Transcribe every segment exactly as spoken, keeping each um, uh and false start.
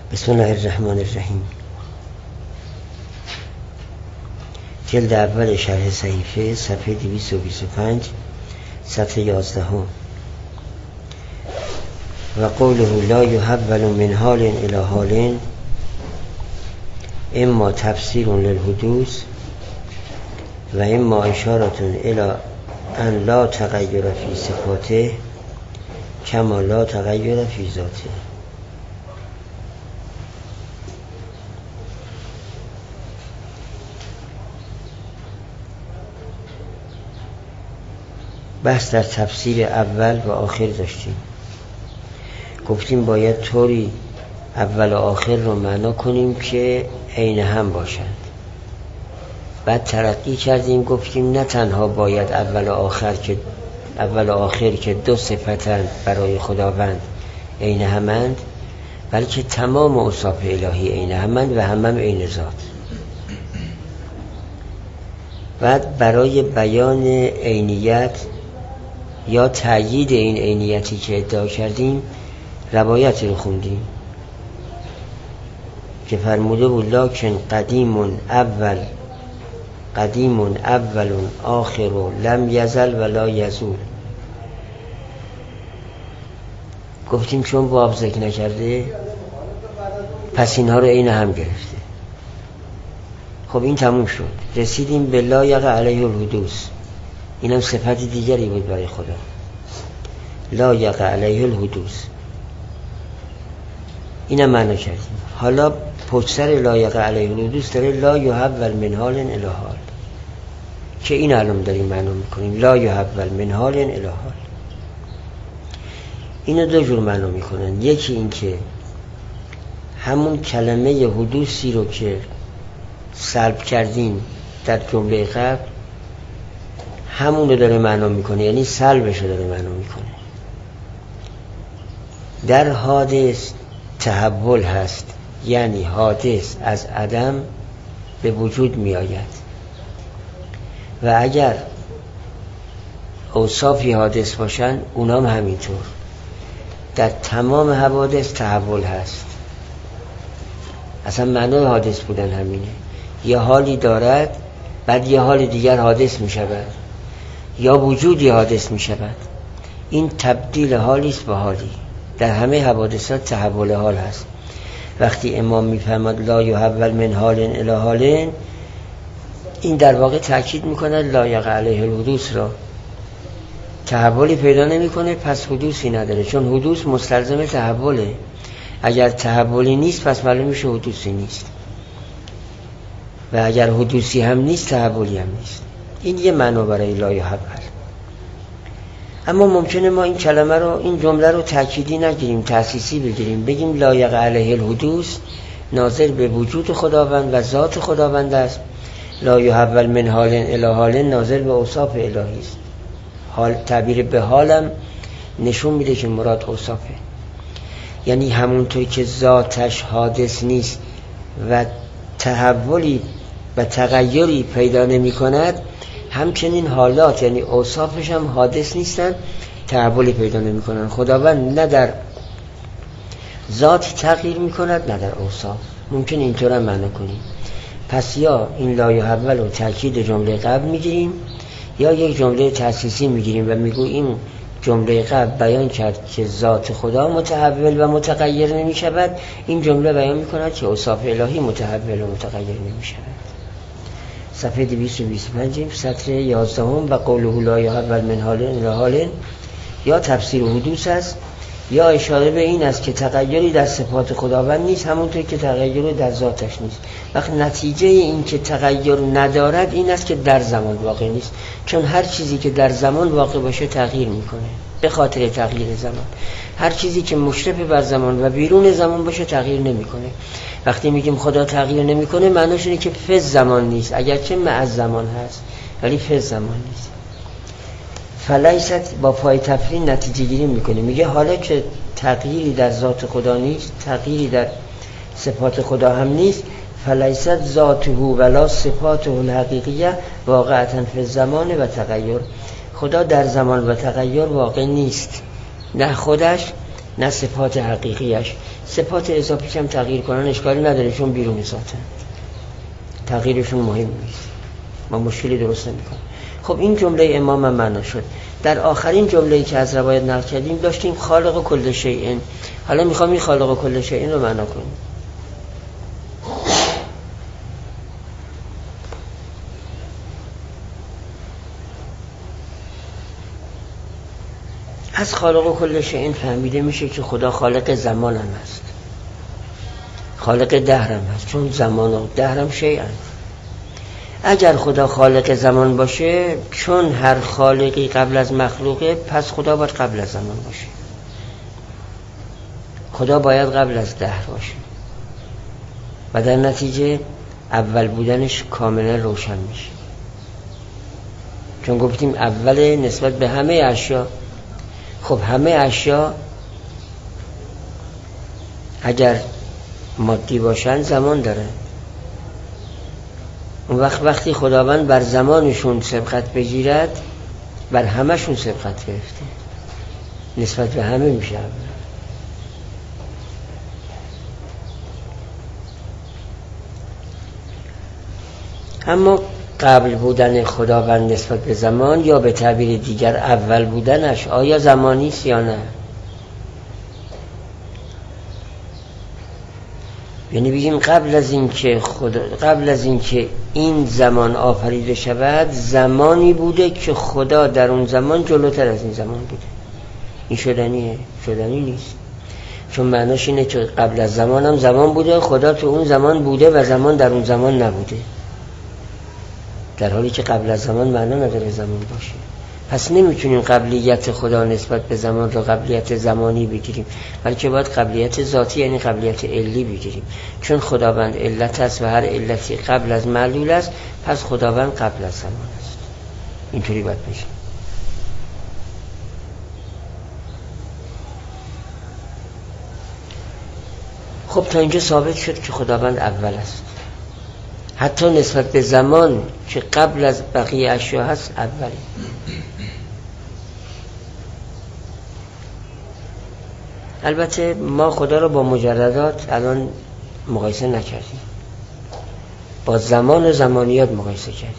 بسم الله الرحمن الرحیم. جلد اول شرح صحیفه صفحه دویست و بیست و پنج صفحه یازده هم. و قوله لا یحول من حال الی حال اما تفسیر للحدوث و اما اشارة الی ان لا تغییر فی صفاته کما لا تغییر فی ذاته. بحث در تفسیر اول و آخر داشتیم. گفتیم باید طوری اول و آخر رو معنا کنیم که عین هم باشند. بعد ترقی کردیم گفتیم نه تنها باید اول و آخر که اول و آخر که دو صفتند برای خداوند عین همند، بلکه تمام اوصاف الهی عین همند و هم هم عین ذات. بعد برای بیان عینیت یا تأیید این عینیتی که ادعا کردیم روایتی رو خوندیم که فرموده بود لکن قدیم اول قدیم اول آخر لم یزل ولا یزول. گفتیم چون باب ذکر نکرده پس اینها رو عین هم گرفته. خب این تموم شد. رسیدیم به لا یقع علیه الحدوث. اینم صفت دیگری بود برای خدا. لا یقع علیه الحدوث اینم معنی کردیم. حالا پشت سر لا یقع علیه الحدوث داره لا یحول من حال الی حال که این الان داریم معنی میکنیم. لا یحول من حال الی حال اینو دو جور معنی میکنن. یکی این که همون کلمه حدوثی رو که سلب کردیم در جمله قبل همون رو داره معنا میکنه، یعنی سلبش رو داره معنا میکنه. در حادث تحول هست، یعنی حادث از عدم به وجود می آید و اگر اوصافی حادث باشن اونام همینطور. در تمام حوادث تحول هست. اصلا معنای حادث بودن همینه. یه حالی دارد بعد یه حال دیگر حادث می شود یا وجودی حادث می شود. این تبدیل حالی است به حالی. در همه حوادثات تحول حال هست. وقتی امام میفهمد لا یحول من حال الی حال، این در واقع تأکید میکنه لا یقع علیه الحدوث را. تحولی پیدا نمیکنه پس حدوثی نداره، چون حدوث مستلزم تحوله. اگر تحولی نیست پس معلوم میشه حدوثی نیست و اگر حدوثی هم نیست تحولی هم نیست. این یه معنی برای لا یحول. اما ممکنه ما این کلمه رو این جمله رو تأکیدی نگیریم، تأسیسی بگیریم، بگیم لا یقع علیه الحدوث ناظر به وجود خداوند و ذات خداوند است. لا یحول من حال الی حال ناظر به اوصاف الهی است. حال تعبیر به حالم نشون میده که مراد اوصافه. یعنی همونطور که ذاتش حادث نیست و تحولی و تغییری پیدا نمی کند، همچنین حالات یعنی اوصافش هم حادث نیستن، تحولی پیدا نمی کنن. خداوند نه در ذات تغییر می کند نه در اوصاف. ممکن اینطور هم معنی کنیم. پس یا این لا یحول و تأکید جمله قبل میگیریم یا یک جمله تأسیسی میگیریم و میگو این جمله قبل بیان کرد که ذات خدا متحول و متغیر نمی شود، این جمله بیان می کند که اوصاف الهی متحول و متغیر نمی شود. صفحه دویست و بیست و پنج سطر یازده هم. و قوله لا یحول من حال الی حال یا تفسیر حدوث است یا اشاره به این است که تغییری در صفات خداوند نیست همونطور که تغییری در ذاتش نیست. وقت نتیجه این که تغییر ندارد این است که در زمان واقع نیست، چون هر چیزی که در زمان واقع باشه تغییر میکنه به خاطر تغییر زمان. هر چیزی که مشرف بر زمان و بیرون زمان باشه تغییر نمیکنه. وقتی میگیم خدا تغییر نمیکنه معناش اینه که فز زمان نیست، اگرچه مع زمان هست ولی فز زمان نیست. فلیست با پای تفریح نتیجه گیری میکنه. میگه حالا که تغییری در ذات خدا نیست، تغییری در صفات خدا هم نیست، فلیست ذاته ولا صفاته الحقیقیه واقعا فی الزمان و تغییر. خدا در زمان و تغییر واقع نیست، نه خودش نه صفات حقیقیش. صفات اضافی هم تغییر کنن اشکالی نداره، چون بیرون ذاتن، تغییرشون مهم نیست، ما مشکلی درست نمی‌کنه. خب این جمله امام هم معنا شد. در آخرین جمله‌ای که از روایت نقل کردیم داشتیم خالق کل شیء. حالا میخوام این خالق کل شیء رو معنا کنیم. از خالق کل شیء فهمیده میشه که خدا خالق زمان هم هست، خالق دهر هم هست، چون زمان و دهر هم شیء هست. اگر خدا خالق زمان باشه، چون هر خالقی قبل از مخلوقه، پس خدا باید قبل از زمان باشه، خدا باید قبل از دهر باشه و در نتیجه اول بودنش کاملا روشن میشه، چون گفتیم اول نسبت به همه اشیا. خب همه اشیا اگر مادی باشن زمان داره، اون وقت وقتی خداوند بر زمانشون سبقت بگیرد، بر همهشون سبقت گرفته، نسبت به همه میشه. اما قبل بودن خداوند نسبت به زمان، یا به تعبیر دیگر اول بودنش، آیا زمانی است یا نه؟ یعنی بگیم قبل از این که خدا قبل از این که این زمان آفریده شود، زمانی بوده که خدا در اون زمان جلوتر از این زمان بوده. این شدنیه؟ شدنی نیست، چون معناش اینه که قبل از زمان هم زمان بوده، خدا تو اون زمان بوده و زمان در اون زمان نبوده، در حالی که قبل از زمان معنا نداره زمان باشه. پس نمیتونیم قبلیت خدا نسبت به زمان رو قبلیت زمانی بگیریم، بلکه باید قبلیت ذاتی یعنی قبلیت علی بگیریم، چون خداوند علت است و هر علتی قبل از معلول است، پس خداوند قبل از زمان است. اینطوری باید بشه. خب تا اینجا ثابت شد که خداوند اول است، حتی نسبت به زمان که قبل از بقیه اشیا هست اولی. البته ما خدا رو با مجردات الان مقایسه نکردیم، با زمان و زمانیات مقایسه کردیم.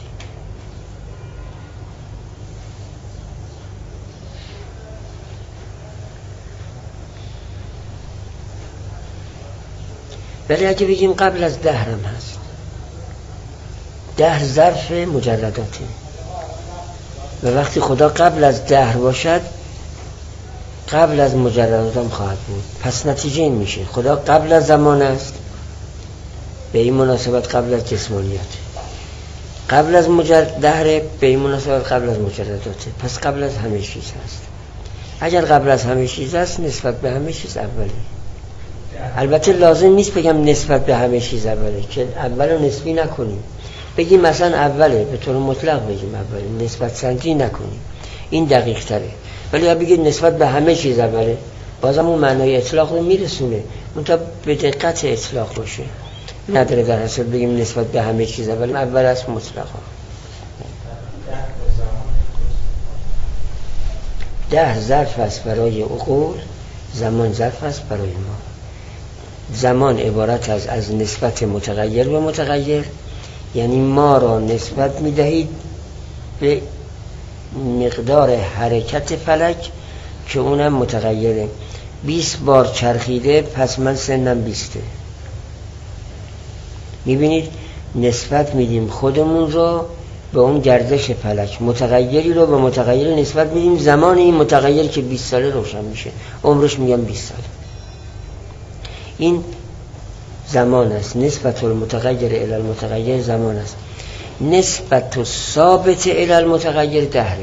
ولی اگه بگیم قبل از دهرم هست، دهر ظرف مجرداته و وقتی خدا قبل از دهر باشد، قبل از مجردات هم خواهد بود. پس نتیجه این میشه خدا قبل از زمان است، به این مناسبت قبل از جسمانیت، قبل از مجرد دهر، به این مناسبت قبل از مجرداته، پس قبل از همه چیز هست. اگر قبل از همه چیز هست، نسبت به همه چیز اولی. البته لازم نیست بگم نسبت به همه چیز اولی، که اول رو نسبی نکنیم، بگیم مثلا اوله، به طور مطلق بگیم اوله، نسبت سنجی نکنیم، این دقیق تره. ولی اگه بگید نسبت به همه چیز اوله، بازم اون معنای اطلاق رو میرسونه، منتها به دقت اطلاق باشه، نداره در اصل بگیم نسبت به همه چیز اول اول است مطلقا. ده ظرف است برای عقول، زمان ظرف است برای ما. زمان عبارت از از نسبت متغیر به متغیر، یعنی ما را نسبت میدهید به مقدار حرکت فلک که اونم متغیره. بیست بار چرخیده، پس من سنم بیسته. میبینید نسبت میدیم خودمون رو به اون گردش فلک، متغیری رو به متغیر نسبت میدیم. زمان این متغیر که بیست ساله روشن میشه، عمرش میگم بیست ساله. این زمان است. نسبت المتغیر الی المتغیر زمان است. نسبت ثابت الی المتغیر دهره.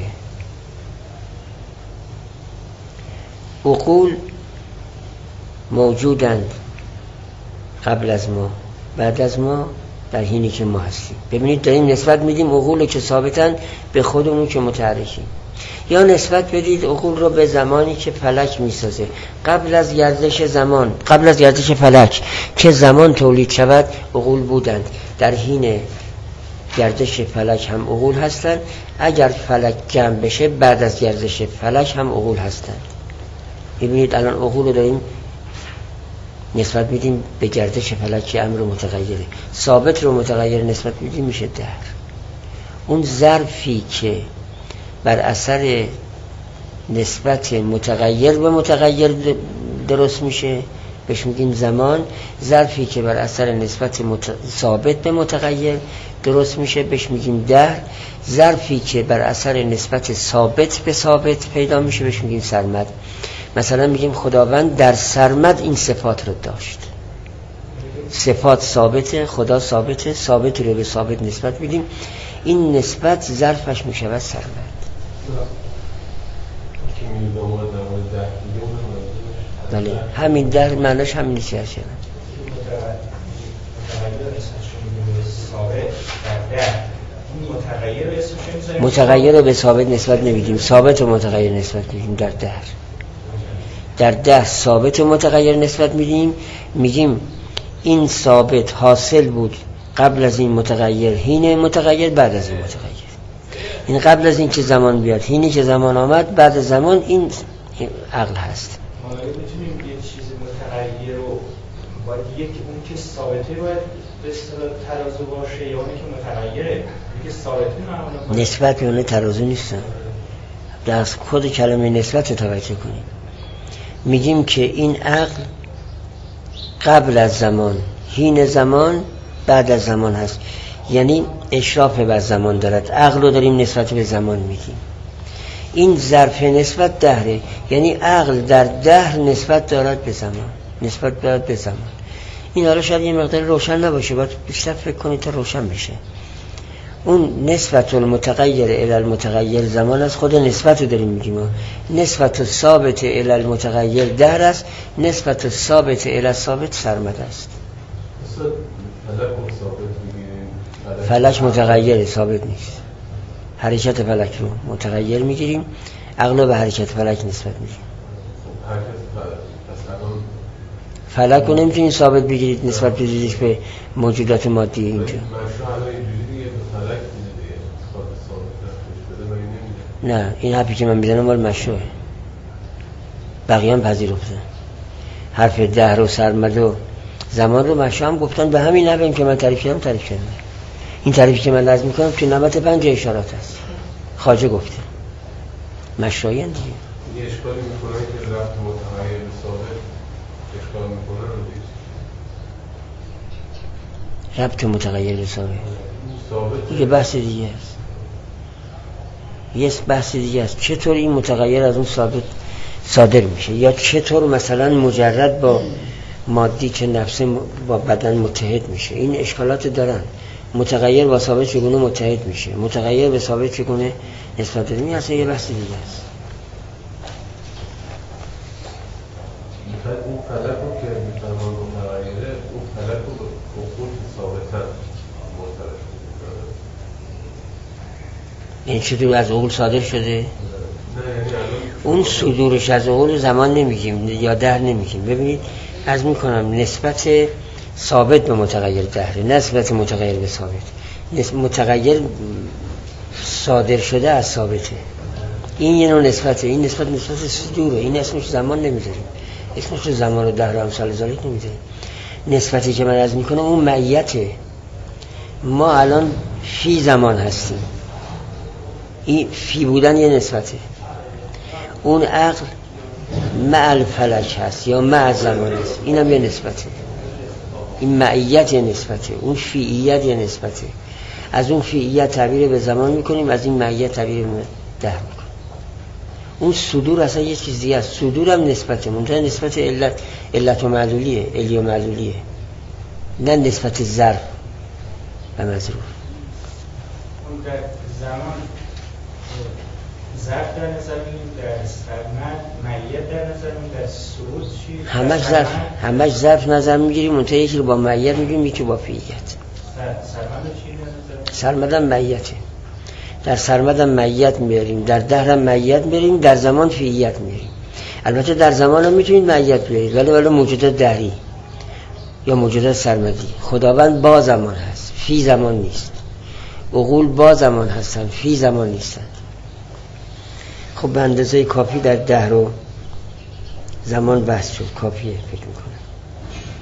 عقول موجودند قبل از ما، بعد از ما، در حینی که ما هستیم. ببینید داریم نسبت میدیم عقول که ثابتن به خودمون که متحرکیم، یا نسبت بدید عقول رو به زمانی که فلک میسازه، قبل از گردش زمان، قبل از گردش فلک که زمان تولید شود عقول بودند، در حین گردش فلک هم عقول هستند. اگر فلک جمع بشه بعد از گردش فلک هم عقول هستند. ببینید الان عقول رو داریم نسبت میدیم به گردش فلک که امر متغیره. ثابت رو متغیر نسبت میدیم میشه دهر. اون ظرفی که بر اثر نسبت متغیر به متغیر درست میشه بهش میگیم زمان. ظرفی که بر اثر نسبت مت... ثابت به متغیر درست میشه بهش میگیم دهر. ظرفی که بر اثر نسبت ثابت به ثابت پیدا میشه بهش میگیم سرمد. مثلا میگیم خداوند در سرمد این صفات رو داشت. صفات ثابته، خدا ثابته، ثابت رو به ثابت نسبت میدیم. این نسبت ظرفش میشود سرمد. بله همین در معنیش همین چیه هست متغیر رو به ثابت نسبت نمیدیم، ثابت و متغیر نسبت میدیم. در در در ده ثابت و متغیر نسبت میدیم، میگیم این ثابت حاصل بود قبل از این متغیر، هین متغیر بعد از این متغیر. این قبل از این که زمان بیاد، هینی که زمان آمد، بعد از زمان این عقل هست. ما میتونیم یه چیز متغیر رو باید یک اون که ثابته باید به اصطلاح ترازو باشه یا اونی که متغیره که ثابته معمولا نسبت به اون ترازو نیستن. در خود کلمه نسبت رو توجه کنیم. میگیم که این عقل قبل از زمان، هین زمان، بعد از زمان هست. یعنی اشراف بر زمان دارد. عقل رو داریم نسبت به زمان میگیم. این ظرف نسبت دهره، یعنی عقل در دهر نسبت دارد به زمان، نسبت دارد به زمان. این حالا شاید یه مقدار روشن نباشه، باید بیشتر فکر کنید تا روشن بشه. اون نسبت المتغیر الی المتغیر زمان از خود نسبت رو داریم میگیم. نسبت ثابت الی المتغیر دهر است، نسبت ثابت الی ثابت سرمد است. فلک متغیر ثابت نیست. حرکت فلک رو متغیر میگیریم، عقل به حرکت فلک نسبت میدیم. فلک رو نمیتونید ثابت بگیرید نسبت بدیدش به موجودات مادی اینجا. نه این حرفی که من میزنم مال مشروعه، بقیه هم پذیرفتن. حرف دهر و سرمد و زمان رو مشروع هم گفتن. به همین نحوه که من تعریف کردم تعریف کردم. این تعریفی که من لازم میکنم تو نمت پنج اشارات هست. خواجه گفته مشروعی هم دیگه. یه اشکالی میکنه که ربط متغیر به ثابت اشکال میکنه رو دیگه. ربط متغیر به ثابت یه بحث دیگه است. یه بحث دیگه است. چطور این متغیر از اون ثابت صادر میشه، یا چطور مثلا مجرد با مادی که نفس با بدن متحد میشه. این اشکالات دارن. متغیر با ثابت چگونه متحد میشه، متغیر به ثابت چگونه نسبت داریم. این اصلا یه بحث دیگه است. اون فلک رو که میفرمان متغیره، اون فلک رو به اقول ثابتن مرتبط میکنه. این چطور از اقول صادر شده؟ اون صدورش از اقول زمان نمیگیم یا در نمیگیم. ببینید از میکنم نسبت ثابت به متغیر دهره، نسبت متغیر به ثابت. متغیر صادر شده از ثابته. این یه نوع نسبته. این نسبت نسبت صدوره. این اسمش زمان نمیذاریم، اسمش زمان و دهر و امثال ذالک نمیذاریم. نسبتی که من از میکنم اون معیته. ما الان فی زمان هستیم، این فی بودن یه نسبته. اون عقل مع الفلک هست یا مع زمان هست، این هم یه نسبته. این معیت یه نسبته، اون فیعیت یه نسبته. از اون فیعیت تعبیر به زمان میکنیم، از این معیت تعبیر به ده میکنیم. اون صدور اصلا یه چیز دیگه است. صدور هم نسبته، منتها نسبت علت علت و معلولیه، علی و معلولیه، نه نسبت ظرف و مظروف. اون در زمان ظرف در نظر میگیم، در سرمد معیت در نظر میگیم، در صعود چی؟ همش ظرف، همش ظرف نظر میگیریم، منتها یکی رو با معیت میگیم، یکی با فیعیت. سرمد چی نظر؟ سرمد هم معیته. در سرمد هم معیت میاریم، در دهر هم معیت میاریم، در زمان فیعیت میاریم. البته در زمان هم میتونید معیت بیارید، ولی ولی موجودات دهری یا موجودات سرمدی. خداوند با زمان هست، فی زمان نیست. عقول با زمان هستن، فی زمان نیستن. خب به اندازه کافی در دهر و زمان بحث شد، کافیه فکر میکنم.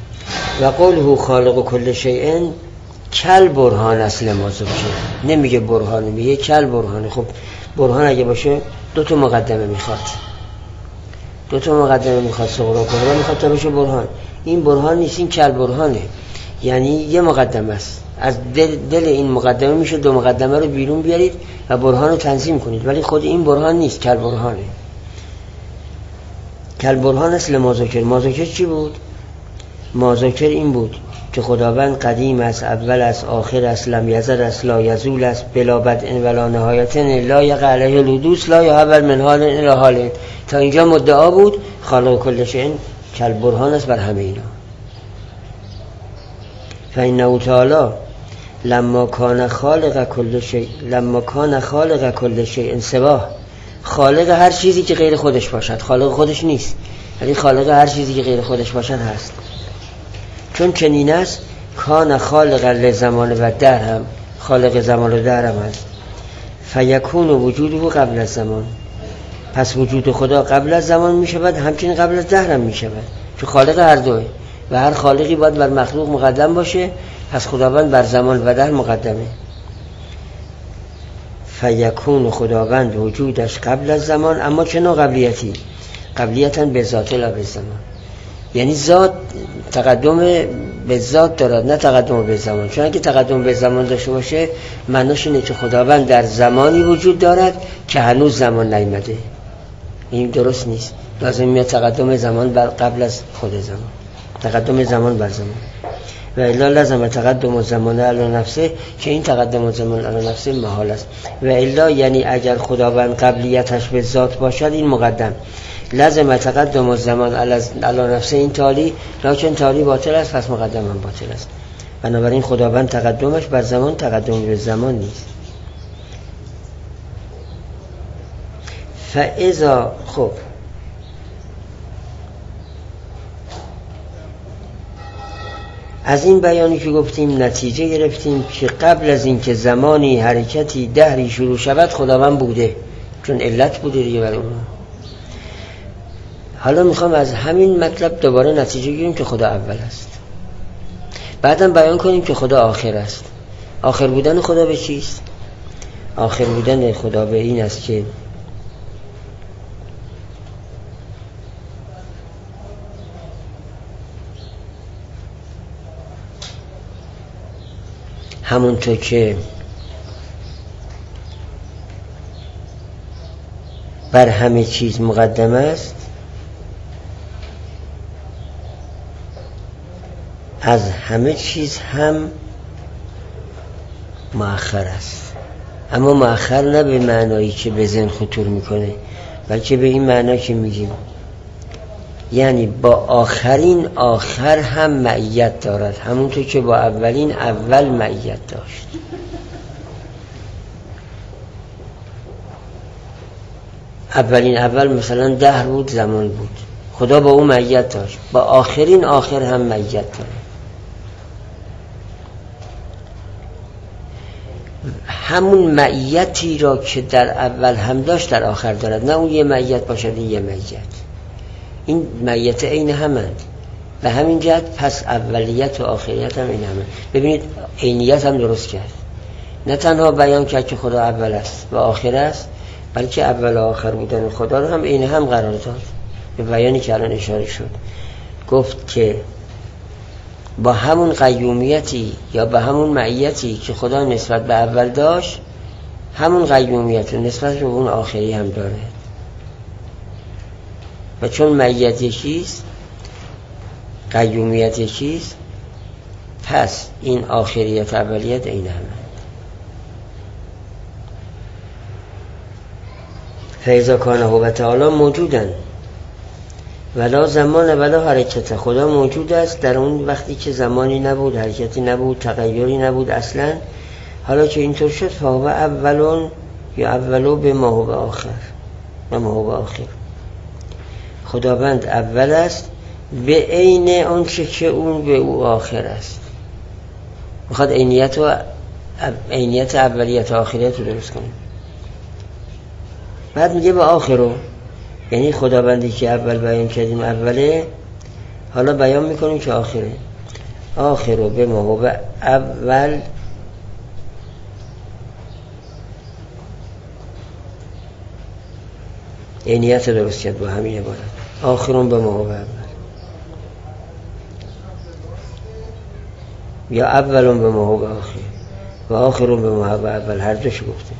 و قوله خالق کل شیء کل برهان اصل موضوع که نمیگه برهانه، میگه کل برهانه. خب برهان اگه باشه دو تا مقدمه میخواد، دو تا مقدمه میخواد، صغرا کبرا میخواد تا بشه برهان. این برهان نیست، این کل برهانه، یعنی یه مقدمه است. از دل, دل این مقدمه میشه دو مقدمه رو بیرون بیارید و برهان رو تنظیم کنید، ولی خود این برهان نیست، کل برهانه. کل برهان اصل مذاکر. مذاکر چی بود؟ مذاکر این بود که خداوند قدیم است، اول است، آخر است، لم یزل است، لا یزول است، بلا بدء ولا نهایت، لا یقع علیه الحدوث، لا یحول من حال الی حال. تا اینجا مدعا بود خالق کل شیء کل برهان است بر همه اینا. فإنه تعالی لما کان خالق کل شیء لما کان خالق کل شیء سواه، خالق هر چیزی که غیر خودش باشد. خالق خودش نیست، ولی خالق هر چیزی که غیر خودش باشد هست. چون چنین است کان خالق لزمان و دهر هم خالق زمان و دهر هم هست. فیکون وجوده قبل از زمان، پس وجود خدا قبل از زمان می شود، همچنین قبل از دهر هم می شود، چون خالق هر دوه و هر خالقی باید بر مخلوق مقدم باشه، پس خداوند بر زمان و دهر مقدمه. فیکون خداوند وجودش قبل از زمان، اما چه نوع قبلیتی؟ قبلیتاً به ذات لا به زمان، یعنی ذات تقدم به ذات دارد نه تقدم به زمان. چون اگه تقدم به زمان داشته باشه معناش اینه که خداوند در زمانی وجود دارد که هنوز زمان نیامده. این درست نیست، لازم میاد تقدم زمان بر قبل از خود زمان، تقدم زمان بر زمان. و الا لازم تقدم زمان علی نفسه، که این تقدم زمان علی نفسه محال است. و الا یعنی اگر خداوند قبلیتش به ذات باشد این مقدم، لازم تقدم زمان علی نفسه این تالی، لکن تالی باطل است، پس مقدم هم باطل است. بنابراین خداوند تقدمش بر زمان تقدم به زمان نیست. فاذا خب از این بیانی که گفتیم نتیجه گرفتیم که قبل از این که زمانی حرکتی دهری شروع شود خداوند بوده، چون علت بوده دیگه برای اون. حالا میخوام از همین مطلب دوباره نتیجه گیریم که خدا اول است، بعدم بیان کنیم که خدا آخر است. آخر بودن خدا به چیست؟ آخر بودن خدا به این است که همونطور که بر همه چیز مقدم است، از همه چیز هم مؤخر است. اما مؤخر نه به معنایی که به ذهن خطور میکنه، بلکه به این معنا که میگیم یعنی با آخرین آخر هم معیت دارد، همونطور که با اولین اول معیت داشت. اولین اول مثلا دهر بود، زمان بود، خدا با اون معیت داشت، با آخرین آخر هم معیت دارد. همون معیتی را که در اول هم داشت در آخر دارد، نه اون یه معیت باشد این یه معیت. این معیت عین همند، به همین جهت پس اولیت و آخریت هم این همند. ببینید عینیت هم درست کرد، نه تنها بیان کرد که خدا اول است و آخر است، بلکه اول و آخر بودن خدا رو هم عین هم قرار داد. به بیانی که الان اشاره شد گفت که با همون قیومیتی یا با همون معیتی که خدا نسبت به اول داشت، همون قیومیت رو نسبت به اون آخری هم داره. و چون معیت یکیست، قیومیت یکیست، پس این آخریت اولیت این همه. فیضا کانه و تعالی موجودن ولا زمان ولا حرکت. خدا موجود است در اون وقتی که زمانی نبود، حرکتی نبود، تغییری نبود اصلا. حالا که اینطور شد فهو اولون یا اولو به ما هو آخر و ما هو آخر. خداوند اول است به عین اون چه که اون به او آخر است. میخواد عینیت و عینیت اولیت و آخریت رو درست کنیم. بعد میگه به آخرو، یعنی خداوندی که اول بیان کردیم اوله، حالا بیان میکنیم که آخره. آخر به ما هو اول اینیت درست کرد با همین عبارت آخرون به ما هو اول یا اولون به ما هو آخر و آخرون به ما هو اول، هر دوش گفته.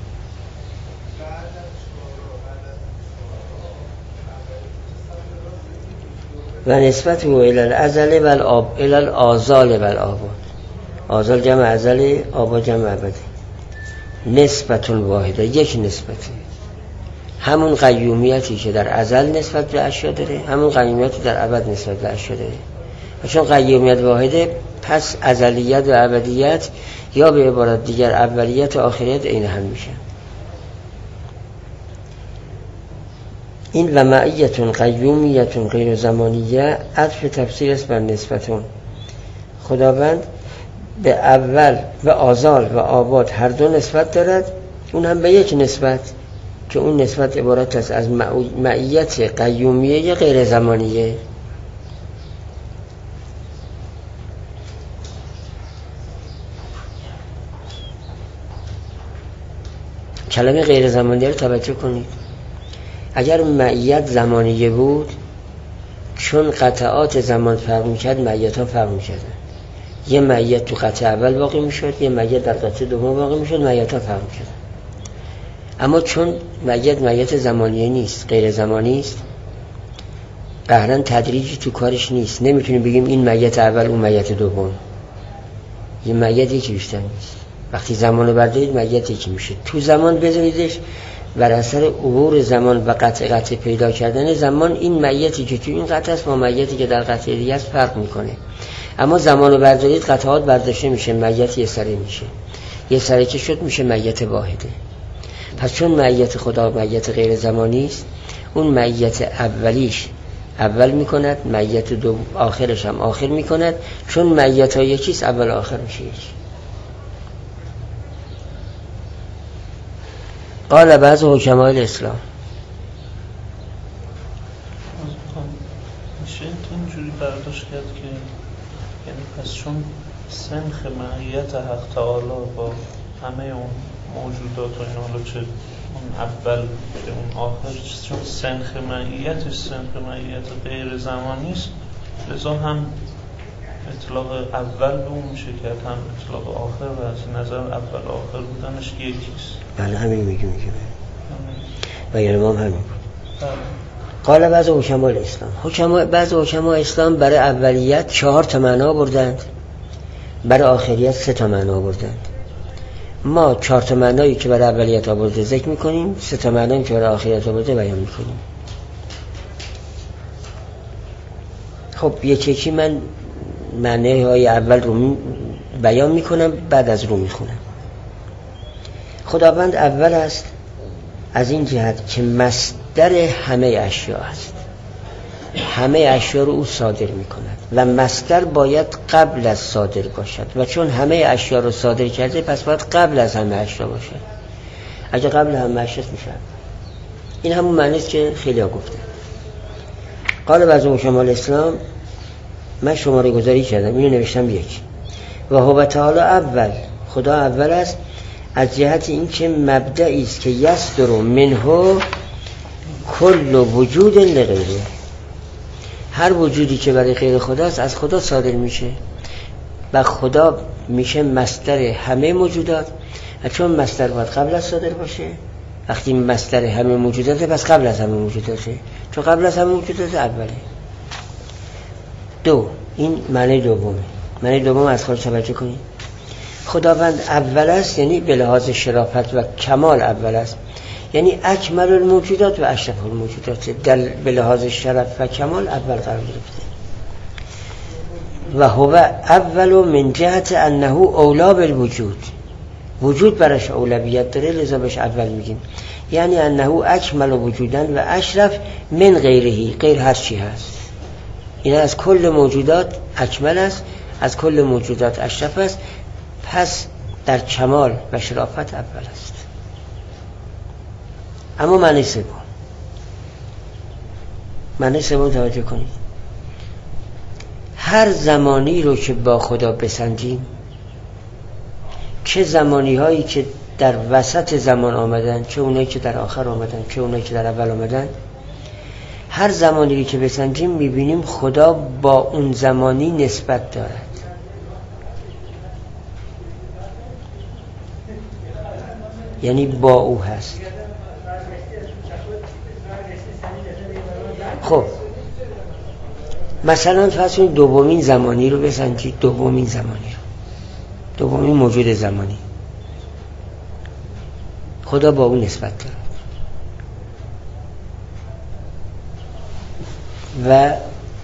و نسبت او الی الازل و الاب الی الازال و الاباد، آزال جمع ازل، آباد جمع ابدی. نسبت واحده، یک نسبته، همون قیومیتی که در ازل نسبت به اشیا داره همون قیومیتی در ابد نسبت به اشیا داره. و چون قیومیت واحده پس ازلیت و ابدیت یا به عبارت دیگر اولیت و آخریت عین هم میشن. این و معیتون قیومیتون غیر زمانیه عطف تفسیر است بر نسبتون. خداوند به اول و آزال و آباد هر دو نسبت دارد، اون هم به یک نسبت که اون نسبت عبارت است از معیت قیومیه غیر زمانیه. کلمه غیر زمانیه رو توجه کنید. اگر معیت زمانیه بود چون قطعات زمان فرق میکرد معیت ها فرق میکردن. یه معیت تو قطع اول باقی میشد، یه معیت در قطع دوم باقی میشد، معیت ها فرق میکردن. اما چون معیت معیت زمانیه نیست، غیر زمانی است، قهرن تدریجی تو کارش نیست. نمیتونیم بگیم این معیت اول اون معیت دوم. یه معیت یکی بیشتر نیست. وقتی زمان رو بردارید معیت یکی میشه. تو زمان بذاریدش بر اثر عبور زمان و قطع قطع پیدا کردن زمان، این معیتی که تو این قطع است با معیتی که در قطع دیگه است فرق میکنه. اما زمان رو بردارید قطعات برداشته میشه، معیت یه سره میشه. یه سره که شد میشه معیت واحده. پس چون معیت خدا معیت غیر زمانی است، اون معیت اولیش اول میکند، معیت دو آخرش هم آخر میکند. چون معیت ها یکیست اول آخر میشه یکی. قال بعض حکماء الاسلام، میشه اینجوری برداشت کرد که یعنی پس چون سنخ معیت حق تعالی با همه اون موجودات و این حالا چه اون اول چه اون آخر، چون سنخ معیتش سنخ معیت غیر زمانی است، لذا هم اطلاق اول به اون میشه کرد، هم اطلاق آخر، و از نظر اول آخر بودنش یکیست. بله همین میگه میگه و یعنی ما هم همین بود. قال بعض حکماء الاسلام، حکماء بعض حکماء اسلام برای اولیت چهار تا معنا بردند، برای آخریت سه تا معنا بردند. ما چهار تا معنایی که برای اولیت آورده ذکر میکنیم، سه تا معنایی که برای آخریت آورده بیان میکنیم. خب یکی یکی من معنی های اول رو بیان میکنم، بعد از رو میخونم. خداوند اول است از این جهت که مصدر همه اشیا است. همه اشیا رو او صادر میکند و مصدر باید قبل از صادر باشد، و چون همه اشیا رو صادر کرده پس باید قبل از همه اشیا باشد. اگه قبل همه اشیا میشه، این همون معنی است که خیلی ها گفتن. قال بعض حکماء الاسلام، من شماره گذاری کردم اینو نوشتم یک. و هو تعالی اول، خدا اول است از جهت این که مبدعی است که یصدر منه کل وجود لغیره. هر وجودی که برای غیر خداست از خدا صادر میشه و خدا میشه مصدر همه موجودات. و چون مصدر باید قبل از صادر باشه، وقتی مصدر همه موجوداته پس قبل از همه موجوداته، چون قبل از همه موجودات اوله. دو، این معنی دومه. معنی دوم از خود توجه کنید. خداوند اول است یعنی به لحاظ شرافت و کمال اول است، یعنی اکمل الموجودات و اشرف الموجودات، در به لحاظ شرف و کمال اول قرار گرفته. و هو اول من جهت انه اولا بالوجود، وجود برش اولویت داره لذا بهش اول میگیم. یعنی انه اکمل وجودن و اشرف من غیرهی، غیر هر چی هست. این از کل موجودات اکمل است، از کل موجودات اشرف است، پس در کمال و شرافت اول است. اما معنی سوم، معنی سوم توجه کنید. هر زمانی رو که با خدا بسنجیم، چه زمانی هایی که در وسط زمان آمدن، چه اونایی که در آخر آمدن، چه اونایی که در اول آمدن، هر زمانی که بسنجیم میبینیم خدا با اون زمانی نسبت دارد. یعنی با او هست. خب مثلا فرض کنید دومین زمانی رو بسنجید، دومین زمانی رو، دومین موجود زمانی، خدا با اون نسبت دارد و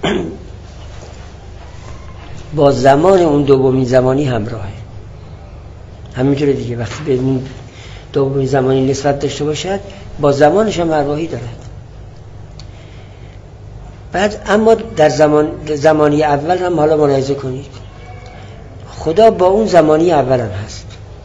با زمان اون دومین زمانی همراهه. همینطوره دیگه، وقتی به اون دومین زمانی نسبت داشته باشد با زمانش هم همراهی دارد. بعد اما در زمان زمانی اول هم حالا ملاحظه کنید خدا با اون زمانی اول هم هست.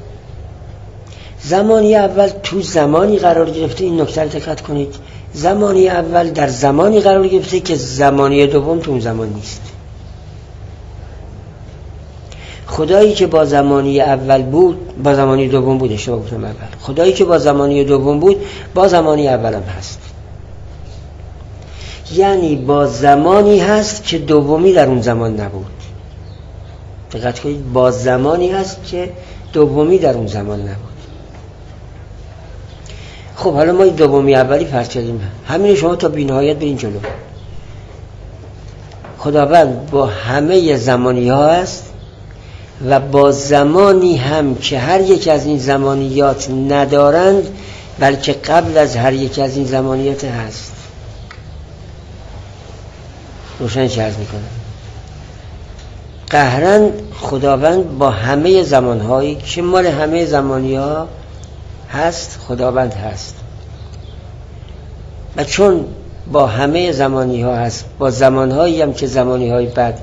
زمانی اول تو زمانی قرار گرفته، این نکته رو دقت کنید، زمانی اول در زمانی قرار گرفته که زمانی دوم تو اون زمان نیست. خدایی که با زمانی اول بود، با زمانی دوم بود، اشتباه گفتم اول. خدایی که با زمانی دوم بود با زمانی اول هم هست. یعنی با زمانی هست که دومی در اون زمان نبود. دقت کنید، با زمانی هست که دومی در اون زمان نبود. خب حالا ما دومی اولی فرض کردیم، همین شما تا بی‌نهایت برین جلو. خداوند با همه زمانی ها هست و با زمانی هم که هر یک از این زمانیات ندارند، بلکه قبل از هر یک از این زمانیات هست. روشن چه عرض میکنم؟ قهرن خداوند با همه زمانهایی که مال همه زمانی ها هست خداوند هست، و چون با همه زمانی ها هست، با زمانهایی هم که زمانی های بعد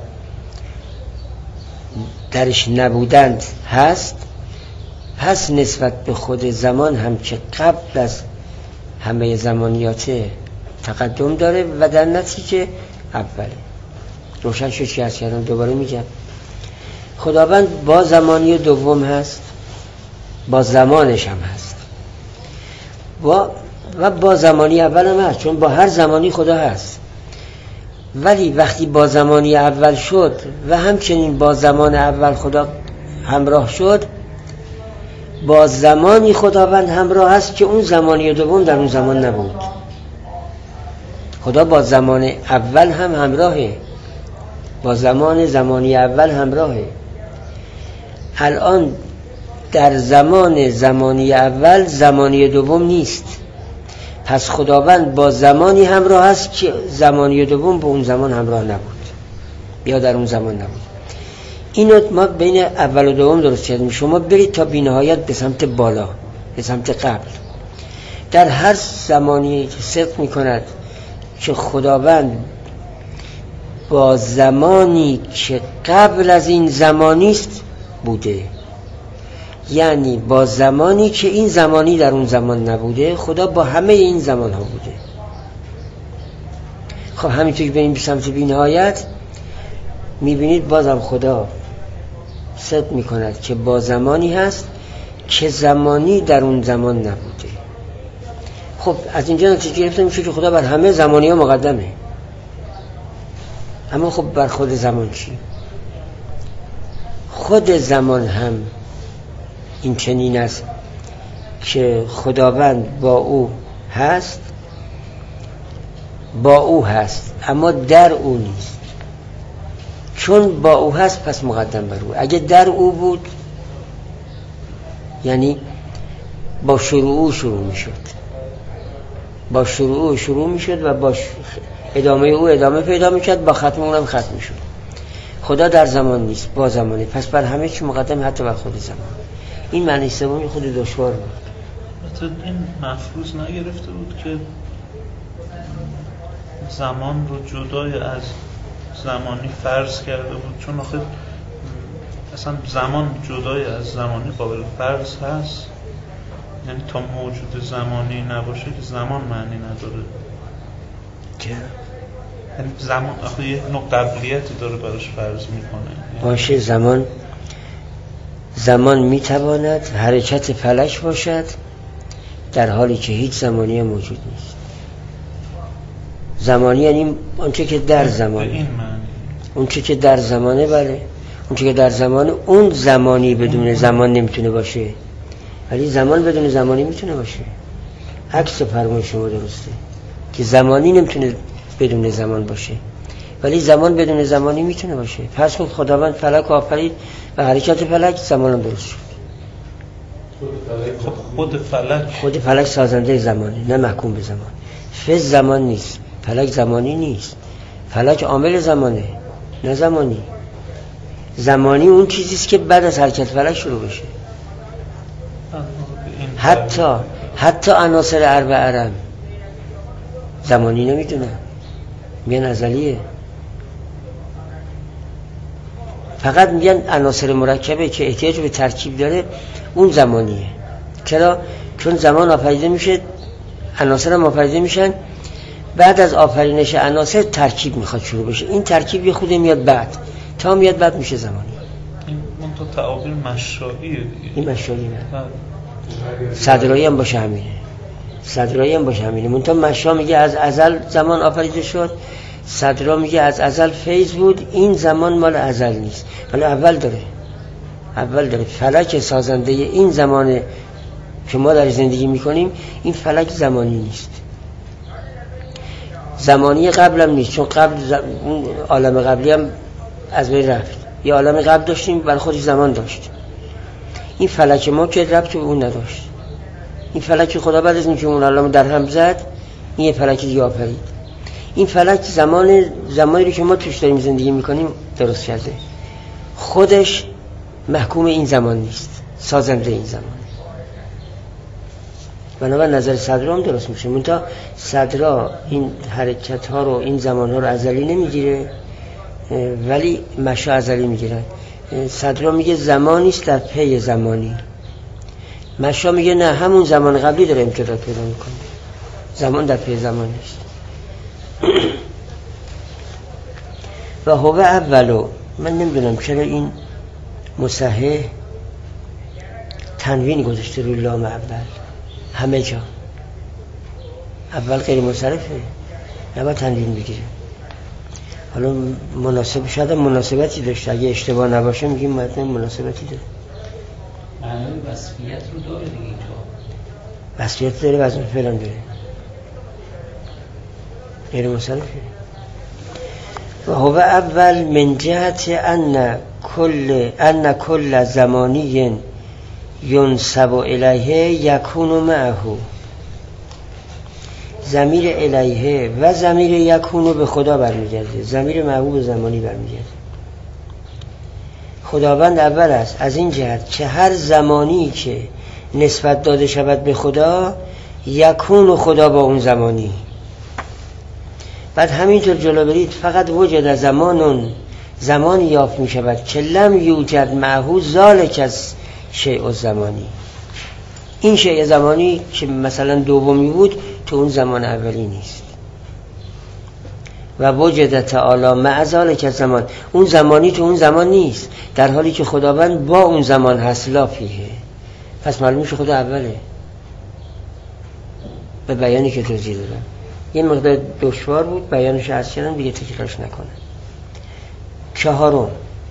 درش نبودند هست، پس نسبت به خود زمان هم که قبل از همه زمانیات تقدم داره و در نتیجه اوله. روشن شد چی هست کردم؟ دوباره میگم خداوند با زمانی دوم هست، با زمانش هم هست با و با زمانی اول هم هست، چون با هر زمانی خدا هست. ولی وقتی با زمانی اول شد و همچنین با زمان اول خدا همراه شد، با زمانی خداوند همراه هست که اون زمانی دوم در اون زمان نبود. خدا با زمان اول هم همراهه، با زمان زمانی اول همراهه. الان در زمان زمانی اول زمانی دوم نیست، پس خداوند با زمانی همراه است که زمانی دوم با اون زمان همراه نبود یا در اون زمان نبود. اینو ما بین اول و دوم درست کردیم. شما برید تا بی‌نهایت به سمت بالا، به سمت قبل. در هر زمانی که صدق می‌کند که خداوند با زمانی که قبل از این زمانی است بوده، یعنی با زمانی که این زمانی در اون زمان نبوده، خدا با همه این زمان ها بوده. خب همینطور که بریم به سمت بی‌نهایت میبینید بازم خدا صدق میکند که با زمانی هست که زمانی در اون زمان نبوده. خب از اینجا نتیجه گرفته میشه که خدا بر همه زمانی ها مقدمه. اما خب بر خود زمان چی؟ خود زمان هم این چنین است که خداوند با او هست، با او هست اما در او نیست. چون با او هست پس مقدم بر او. اگه در او بود یعنی با شروع او شروع می شد، با شروع او شروع می شد و با ادامه او ادامه پیدا می شد، با ختم اونم ختم می شد. خدا در زمان نیست، با زمانه، پس بر همه چی مقدم، حتی بر خود زمان. این معنی سومی خود دشوار بود. مثلا این مفروض نگرفته بود که زمان رو جدای از زمانی فرض کرده بود، چون آخه اصلا زمان جدای از زمانی قابل فرض هست، یعنی تا موجود زمانی نباشه که زمان معنی نداره. چرا؟ زمان آخه یه نوع قبلیتی داره براش فرض میکنه. باشه، زمان زمان میتواند حرکت فلک باشد در حالی که هیچ زمانی موجود نیست. زمانی یعنی اونچه که در زمانه، این معنی اونچه که در زمانه، بله اونچه که در زمانه، اون زمانی بدون زمان نمیتونه باشه، ولی زمان بدون زمانی میتونه باشه. عکس فرمای شما درسته که زمانی نمیتونه بدون زمان باشه، ولی زمان بدون زمانی میتونه باشه. پس خود خداوند فلک آفرید و حرکت فلک زمان هم درست شد. خب خود فلک خود فلک سازنده زمانه، نه محکوم به زمان. فز زمان نیست، فلک زمانی نیست. فلک عامل زمانه، نه زمانی. زمانی اون چیزیست که بعد از حرکت فلک شروع بشه. حتی حتی عناصر اربعه هم زمانی نمیدونن، میگن ازلیه. فقط میگن عناصر مرکبه که احتیاج به ترکیب داره اون زمانیه. چرا؟ چون زمان آفریده میشه، عناصر هم آفریده میشن، بعد از آفرینش عناصر ترکیب میخواد شروع بشه. این ترکیب یه خوده میاد بعد، تا میاد بعد میشه زمانی. این اون تو تعابیر مشاییه دیگه. این مشایی نه، صدرایی هم باشه همینه، صدرایی هم باشه همینه. منتها مشا میگه از ازل زمان آفریده شد، صدرا میگه از ازل فیض بود. این زمان مال ازل نیست، ولی اول داره، اول داره. فلک سازنده این زمان که ما در زندگی میکنیم، این فلک زمانی نیست، زمانی قبل هم نیست. چون قبل ز... اون عالم قبلی هم از بین رفت. یه عالم قبل داشتیم برای خودش زمان داشت. این فلک ما که ربطی به اون نداشت. این فلک خدا بعد از اینکه اون عالم در هم زد، این یه فلک دیگه آفرید. این فلک زمان زمانی رو که ما توش داریم زندگی میکنیم درست کرده. خودش محکوم این زمان نیست، سازنده این زمان. بنابراین نظر صدرا هم درست میشه. منتها صدرا این حرکت ها رو، این زمان ها رو ازلی نمیگیره، ولی مشا ازلی میگیرن. صدرا میگه زمانی است در پی زمانی، مشا میگه نه، همون زمان قبلی داره امتداد پیدا میکنه، زمان در پی زمان نیست. و هو اولو، من نمیدونم چرا این مصحح تنوین گذاشته روی لام اول همه جا. اول غیر مصرفه، نباید تنوین بگیره. حالا مناسب شده، مناسبتی داشته، اگه اشتباه نباشه میگیم متن مناسبتی داره. معنی وصفیت رو داره دیگه اینجا. وصفیت داره، وزن فعلا داره، غیر مصرفه. و هو اول من جهت ان کل ان کل زمانی ینسب الیه یکون معه. ضمیر الیه و ضمیر یکون به خدا برمیگرده، ضمیر معه به زمانی برمیگرده. خداوند اول است از این جهت که هر زمانی که نسبت داده شود به خدا، یکون خدا با اون زمانی. بعد همینطور جلو برید، فقط وجد زمانون، زمانی یافت می شود که لم یوجد معه ذالک از شیء الزمانی. این شیء زمانی که مثلا دومی بود تو اون زمان اولی نیست. و وجد تعالی مع ذالک الزمان، اون زمانی تو اون زمان نیست، در حالی که خداوند با اون زمان هست. لا فیه، پس معلوم میشه خدا اوله. به بیانی که توضیح دادم یه مقدار دشوار بود، بیانش عرض کردم دیگه تکرارش نکنم. چهارم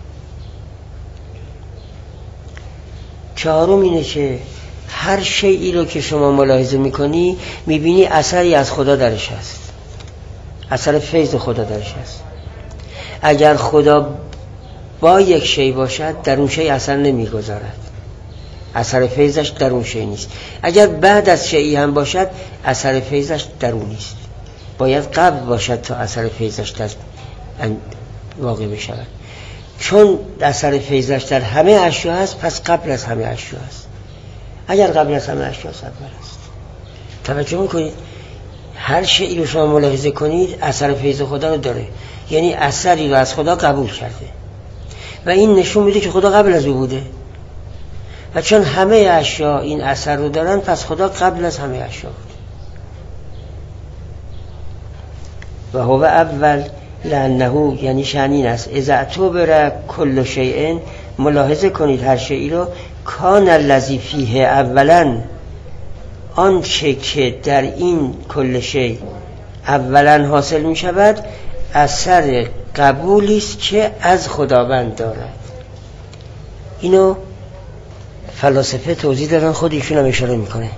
چهارم اینه که هر شیئی رو که شما ملاحظه میکنی میبینی اثری از خدا درش هست، اثر فیض خدا درش هست. اگر خدا با یک شی باشد در اون شی اثر نمیگذارد، اثر فیضش در اون شی نیست. اگر بعد از شیئی هم باشد اثر فیضش در اون نیست، باید قبل باشد تا اثر فیضش در واقع بشود. چون اثر فیضش در همه اشیا هست، پس قبل از همه اشیا هست. اگر قبل از همه اشیا هست، اول است. توجه میکنید هر شیئی رو شما ملاحظه کنید اثر فیض خدا رو داره، یعنی اثری رو از خدا قبول کرده و این نشون میده که خدا قبل از او بوده. و چون همه اشیا این اثر رو دارن، پس خدا قبل از همه اشیا بود. و هو اول لانه، یعنی شأن است اذا اعتبر کل شیء، ملاحظه کنید هر شیئی رو، کان الذی فیه اولا، آنچه که در این کل شیء اولا حاصل می شود اثر قبولی است که از خداوند دارد. اینو فلاسفه توضیح دادن، خود ایشون هم اشاره میکنه.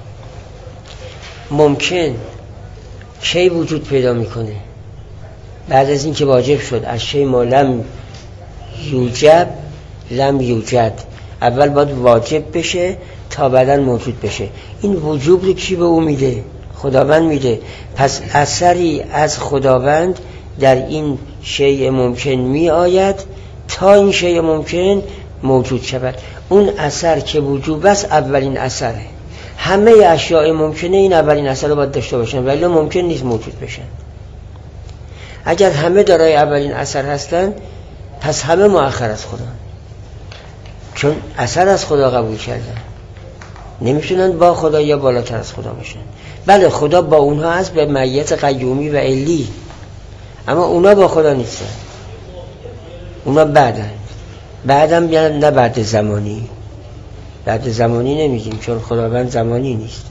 ممکن کی وجود پیدا میکنه؟ بعد از این که واجب شد، از شی ما لم یوجب لم یوجد، اول باید واجب بشه تا بعدا موجود بشه. این وجوب رو کی به او میده؟ خداوند میده. پس اثری از خداوند در این شیء ممکن می آید تا این شیء ممکن موجود شود. اون اثر که وجوب است اولین اثره. همه اشیاء ممکنه این اولین اثر رو باید داشته باشن، ولی ممکن نیست موجود بشن. اگر همه دارای اولین اثر هستن پس همه مؤخر از خدا، چون اثر از خدا قبول کردن، نمیتونن با خدا یا بالاتر از خدا باشن. بله خدا با اونها هست به معیت قیومی و علی، اما اونا با خدا نیستن، اونا بعدن. بعدم بیان، نه بعد زمانی. بعد زمانی نمیگیم چون خداوند زمانی نیست.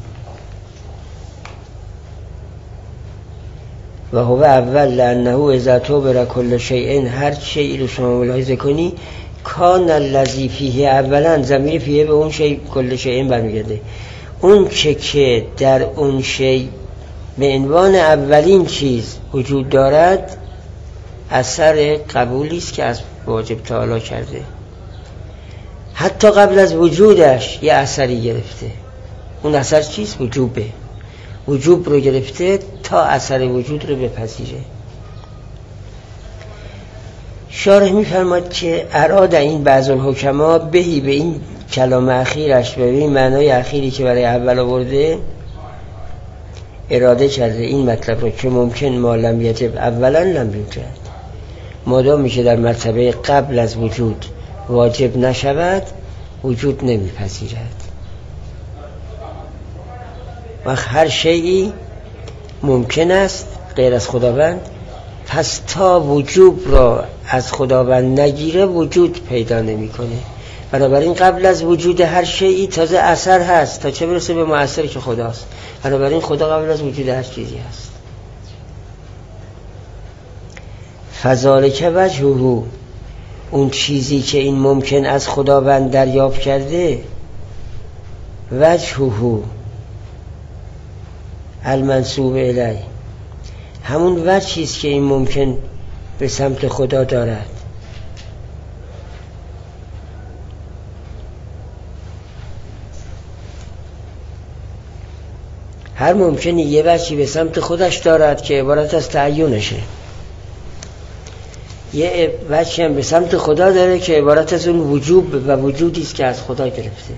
و هو اول لانه اذا اعتبر کل شیء، هر شیئی رو شما ملاحظه کنی، کان الذی فیه اولا، ضمیر فیه به اون شیء کل شیء برمیگرده. اون چه که در اون شیء به عنوان اولین چیز وجود دارد اثر قبولی است که از واجب تعالی کرده. حتی قبل از وجودش یه اثری گرفته. اون اثر چیست؟ وجوبه. وجوب رو گرفته تا اثر وجود رو بپذیره. شارح می‌فرماید که اراد این بعض الحکما بهی، به این کلام اخیرش، به این معنای اخیری که برای اول آورده اراده کرده این مطلب رو که ممکن ما لم یجب اولا لم یوجد، مادامی که در مرتبه قبل از وجود واجب نشود وجود نمیپذیرد. و هر شیئی ممکن است غیر از خداوند، پس تا وجوب را از خداوند نگیره وجود پیدا نمیکنه. بنابراین قبل از وجود هر شیئی تازه اثر هست تا چه برسه به مؤثری که خداست. بنابراین خدا قبل از وجود هر چیزی هست. فذالک وجهه، اون چیزی که این ممکن از خداوند دریافت کرده، وجهه المنسوب الیه، همون وجهی است که این ممکن به سمت خدا دارد. هر ممکنی یه وجهی به سمت خودش دارد که عبارت از تعیینشه، یه وجهی هم به سمت خدا داره که عبارت از اون وجوب و وجودی است که از خدا گرفته.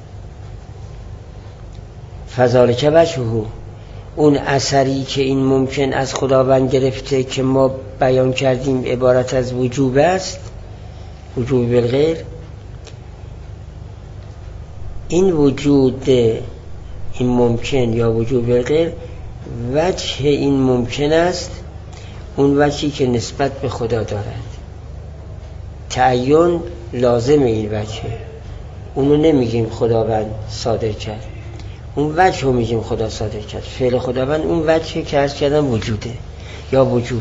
فذالک وجهه، اون اثری که این ممکن از خداوند گرفته که ما بیان کردیم عبارت از وجوب است، وجوب بالغیر، این وجود این ممکن یا وجوب بالغیر وجه این ممکن است، اون وجهی که نسبت به خدا دارد. تعین لازم این وجهه، اونو نمیگیم خداوند صادر کرد، اون وجه رو میگیم خدا صادر کرد. فعل خداوند اون وجهی که عرض کردن وجوده یا وجوبه.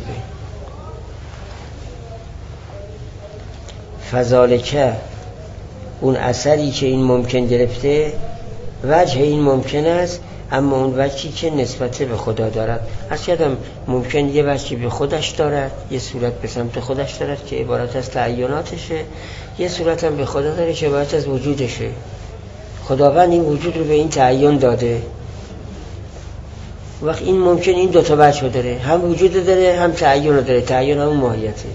فذالک، اون اثری که این ممکن گرفته وجه این ممکن است، اما اون وجهی که نسبت به خدا دارد. عرض کردم ممکن یه وجهی به خودش دارد، یه صورت به سمت خودش دارد که عبارت از تعیناتشه، یه صورت هم به خدا داره که عبارت از وجودشه. خداوند این وجود رو به این تعین داده. وقت این ممکن این دوتا وجه داره، هم وجود داره هم تعین داره. تعین هم ماهیته.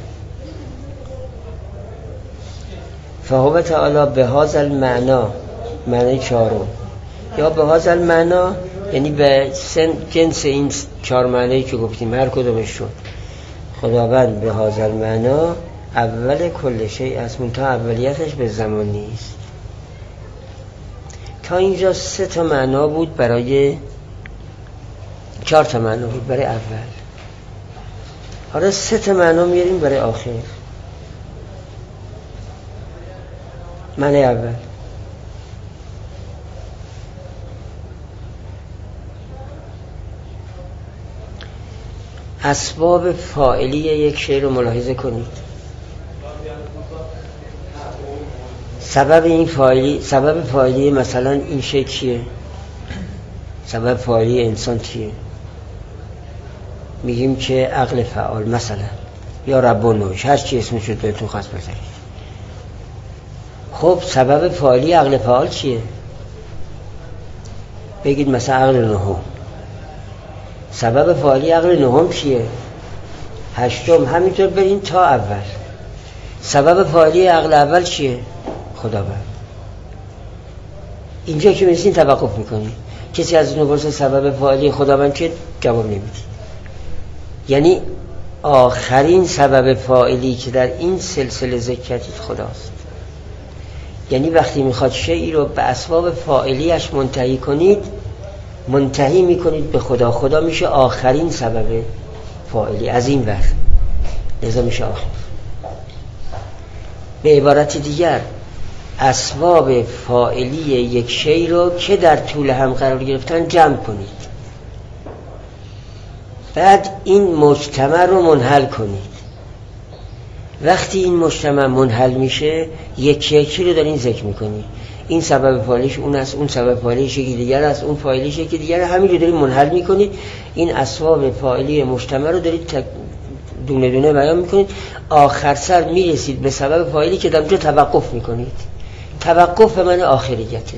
فهو تعالی به هذا المعنا، معنی چهارم، یا به هذا المعنا یعنی به سن جنس این چهار معنی که گفتیم هر کدومش شد. خداوند به هذا المعنا اول کل شیء است، منتها اولیتش به زمان نیست. تا اینجا سه تا معنا بود برای چهار تا معنا بود برای اول. حالا سه تا معنا میاریم برای آخر. معنی اول اسباب فاعلی یک شی رو ملاحظه کنید. سبب این فاعلی، سبب فاعلی مثلا این شی چیه؟ سبب فاعلی انسان چیه؟ میگیم که عقل فعال مثلا، یا رب النوش، هر چی اسمش رو بهتون خواست بذارید. خب سبب فاعلی عقل فعال چیه؟ بگید مثلا عقل نهم. سبب فاعلی عقل نهم چیه؟ هشتم. همینطور برین تا اول. سبب فاعلی عقل اول چیه؟ خداوند. اینجا که میرسین توقف میکنی. کسی از اون پرسه سبب فاعلی خداوند چیه؟ جواب نمیدی. یعنی آخرین سبب فاعلی که در این سلسله ذکر کردید خداست. یعنی وقتی میخواد شیئی رو به اسباب فاعلیش منتهی کنید، منتهی میکنید به خدا. خدا میشه آخرین سبب فاعلی از این ور، لذا میشه آخر. به عبارت دیگر اسباب فاعلی یک شی رو که در طول هم قرار گرفتن جمع کنید، بعد این مجتمع رو منحل کنید. وقتی این مجتمع منحل میشه یکی یکی رو دارین ذکر میکنید. این سبب فاعلیش اون است، اون سبب فاعلیش یکی دیگر است، اون فاعلیش یکی دیگر است. همین رو دارید منحل میکنید. این اسباب فاعلی مجتمع رو دارید دونه دونه بیان میکنید. آخر سر میرسید به سبب فاعلی که در اونجا توقف میکنید. توقف به معنی آخریته.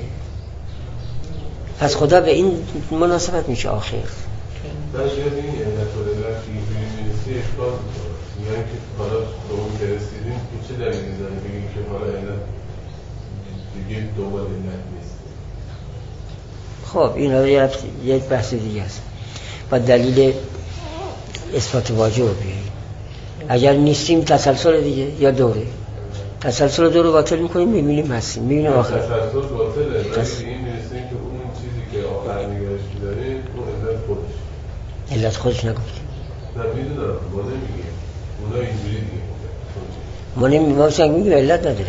پس خدا به این مناسبت میشه آخر. بعضی از این علت و علت که اینجوری میرسی اشکال میکنه. میگن که حالا به اون که رسیدیم چه دلیلی داره بگیم که حالا علت دیگه دوباره علت نیست؟ خب این ها یک بحث دیگه است. با دلیل اثبات واجب رو بیاییم. اگر نیستیم تسلسل دیگه یا دوره. تسلسل دو رو باطل میکنیم، میبینیم هستیم، میبینیم آخر. تسلسل باطله، ولی تس... این میرسیم که اون چیزی که آخر نگرش داریم اون علت خودش. علت خودش نگفتیم. نه میدونم، ما نمیگیم. اونا اینجوری دیگه. ما نمیگیم، ما سنگ میگیم علت نداره.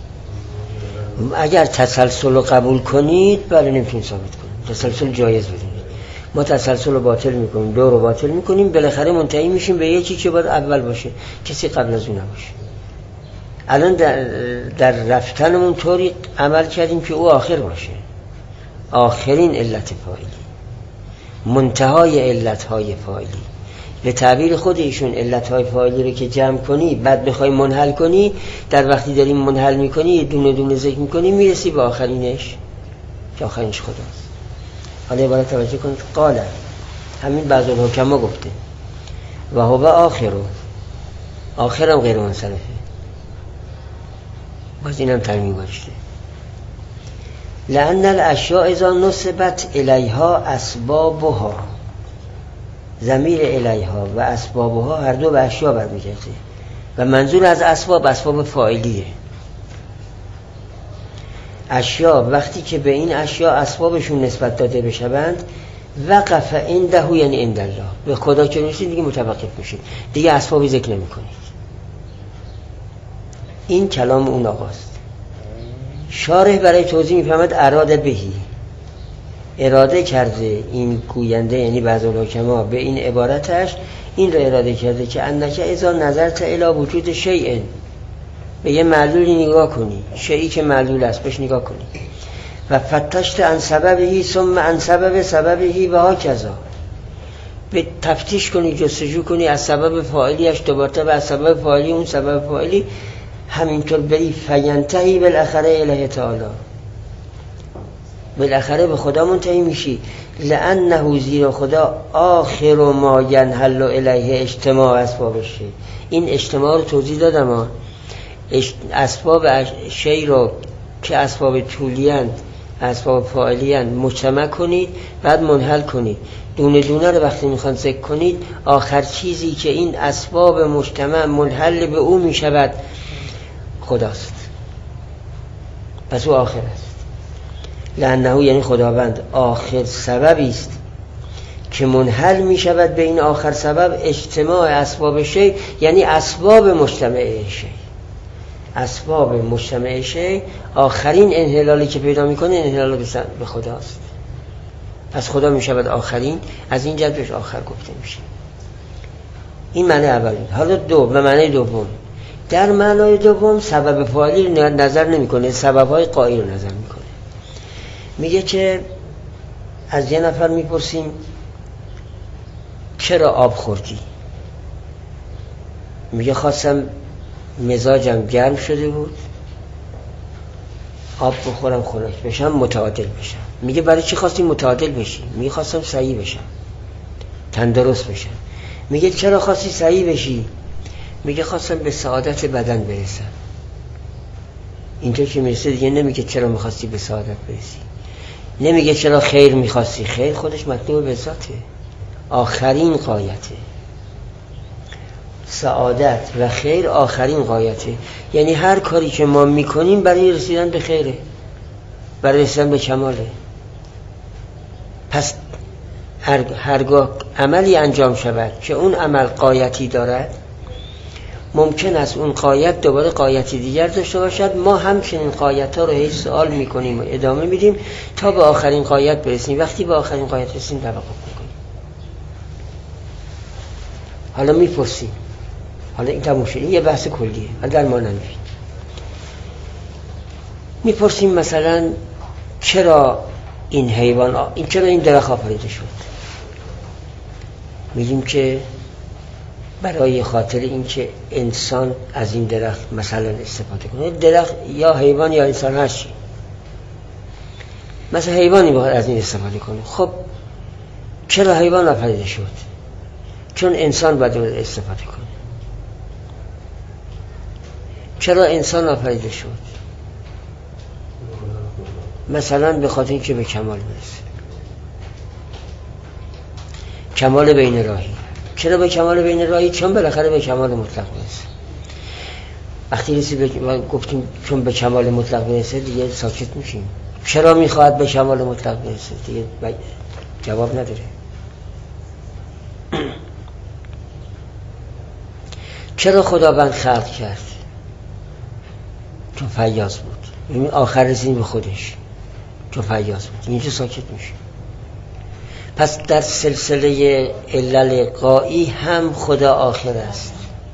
اگر تسلسل رو قبول کنید بله نمیتونید ثابت کنید. تسلسل جایز بدونید. ما تسلسل رو باطل میکنیم، دو رو باطل میکنیم، بالاخره منتهی میشیم به یکی که باید اول باشه، کسی قبل از اون نباشه. الان در, در رفتنمون طوری عمل کردیم که او آخر باشه، آخرین علت فاعلی، منتهای علتهای فاعلی. به تعبیر خود ایشون علتهای فاعلی رو که جمع کنی بعد بخوای منحل کنی، در وقتی داریم منحل میکنی دونه دونه ذکر میکنی میرسی به آخرینش که آخرینش خداست. حالا عبارت توجه کنید. قال، همین بعض الحکما گفته و هو آخرو، آخرم غیر منصرفه. باز اینم ترمیم گذاشته. لأن الاشیاء اذا نسبت الیها اسبابها، ضمیر الیها و اسبابها هر دو به اشیاء برمیگرده و منظور از اسباب اسباب فاعلیه. اشیاء وقتی که به این اشیاء اسبابشون نسبت داده بشوند وقف عنده، یعنی عند الله، به خدا که نشید دیگه متوقف میشید، دیگه اسبابی ذکر نمی کنید. این کلام اون آقاست. شارح برای توضیح میفهمد اراده بهی، اراده کرده این گوینده یعنی بعض الحکما به این عبارتش این را اراده کرده که انک اذا نظرت الی وجود شیء، به یه معلولی نگاه کنی، شیئی که معلول است بهش نگاه کنی، و فتشت عن سببهی ثم عن سبب سببهی و هاکذا، به تفتیش کنی، جستجو کنی از سبب فاعلیش دوباره به سبب فاعلی اون سبب فاعلی، همینطور بری فینتهی بالاخره الیه تعالی، بالاخره به خدا منتهی میشی. لانه زیر خدا آخر ما ینحل الیه اجتماع اسباب شی. این اجتماع رو توضیح دادم. اسباب شی رو که اسباب طولیان اسباب فاعلیان مجتمع کنید، بعد منحل کنید، دونه دونه رو وقتی میخوان ذکر کنید آخر چیزی که این اسباب مجتمع منحل به او میشود خداست. پس او آخر است. لانه یعنی خداوند آخر سببی است که منحل می شود به این آخر سبب اجتماع اسباب شی، یعنی اسباب مجتمع شی. اسباب مجتمع شی آخرین انحلالی که پیدا می کنه انحلال به خداست. پس خدا می شود آخرین، از این جهت بهش آخر گفته میشه. این معنی اولی. حالا دو، به معنی دوم، در معنای دوم سبب فاعلی رو نظر نمی کنه، سببهای قایی رو نظر می کنه. میگه که از یه نفر میپرسیم چرا آب خوردی؟ میگه خواستم مزاجم گرم شده بود، آب بخورم خنک بشم متعادل بشم. میگه برای چی خواستی متعادل بشی؟ میگه خواستم صحیح بشم، تندرست بشم. میگه چرا خواستی صحیح بشی؟ میگه خواستم به سعادت بدن برسم. اینطور که میرسه دیگه نمیگه چرا میخواستی به سعادت برسی، نمیگه چرا خیر میخواستی. خیر خودش مطلوب به ذاته، آخرین غایته. سعادت و خیر آخرین غایته. یعنی هر کاری که ما میکنیم برای رسیدن به خیره، برای رسیدن به کماله. پس هرگاه عملی انجام شود که اون عمل غایتی دارد، ممکن است اون غایت دوباره غایتی دیگر داشته باشد. ما همچنین غایت ها رو هیچ سوال میکنیم و ادامه میدیم تا به آخرین غایت برسیم. وقتی به آخرین غایت رسیم توقف میکنیم. حالا میپرسیم، حالا این تموم شد، این یه بحث کلیه، حالا در ما نمیفید. میپرسیم مثلا چرا این حیوان آ... این چرا این درخت آفریده شد؟ میگیم که برای خاطر اینکه انسان از این درخت مثلا استفاده کنه. درخت یا حیوان یا انسان هر چی، مثلا حیوانی باید از این استفاده کنه. خب چرا حیوان آفریده شد؟ چون انسان باید استفاده کنه. چرا انسان آفریده شد؟ مثلا به خاطر اینکه به کمال برسه، کمال بین راهی. چرا به کمال بین راهی؟ چون بالاخره به کمال مطلق برسه. وقتی رسید به گفتیم چون به کمال مطلق برسه دیگه ساکت میشیم. چرا میخواد به کمال مطلق برسه؟ دیگه جواب نداره. چرا خداوند خلق کرد؟ چون فیاض بود. یعنی آخر رسیدیم به خودش، چون فیاض بود. اینجا ساکت میشه. پس در سلسله علل غایی هم خدا آخر است.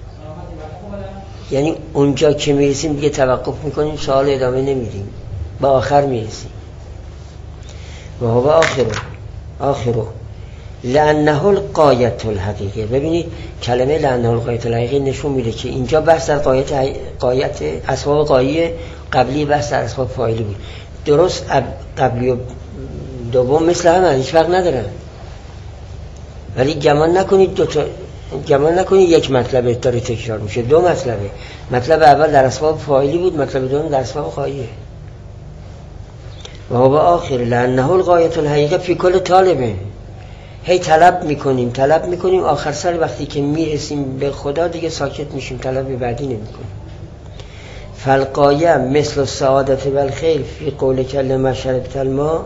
یعنی اونجا که میرسیم دیگه توقف میکنیم، سوال ادامه نمیدیم، با آخر میرسیم. و هو آخره آخره لانه الغایت الحقیقه. ببینید کلمه لانه الغایت الحقیقه نشون میده که اینجا بحث در غایت غایت اسباب غایی، قبلی بحث در اسباب فاعلی بود. درست قبلی و دوم مثل هم هیچ فرق ندارن، ولی گمان نکنید دو تا گمان نکنید یک مطلب داره تکرار میشه. دو مطلبه. مطلب اول در اسباب فاعلی بود، مطلب دوم در اسباب غاییه. و هو آخر لانه الغایت الحقیقه فی کل طالبه. هی طلب میکنیم طلب میکنیم آخر سر وقتی که میرسیم به خدا دیگه ساکت میشیم، طلب بعدی نمیکنیم. فالغایه مثل السعادت و الخیر فی قول کلمه شربت الماء.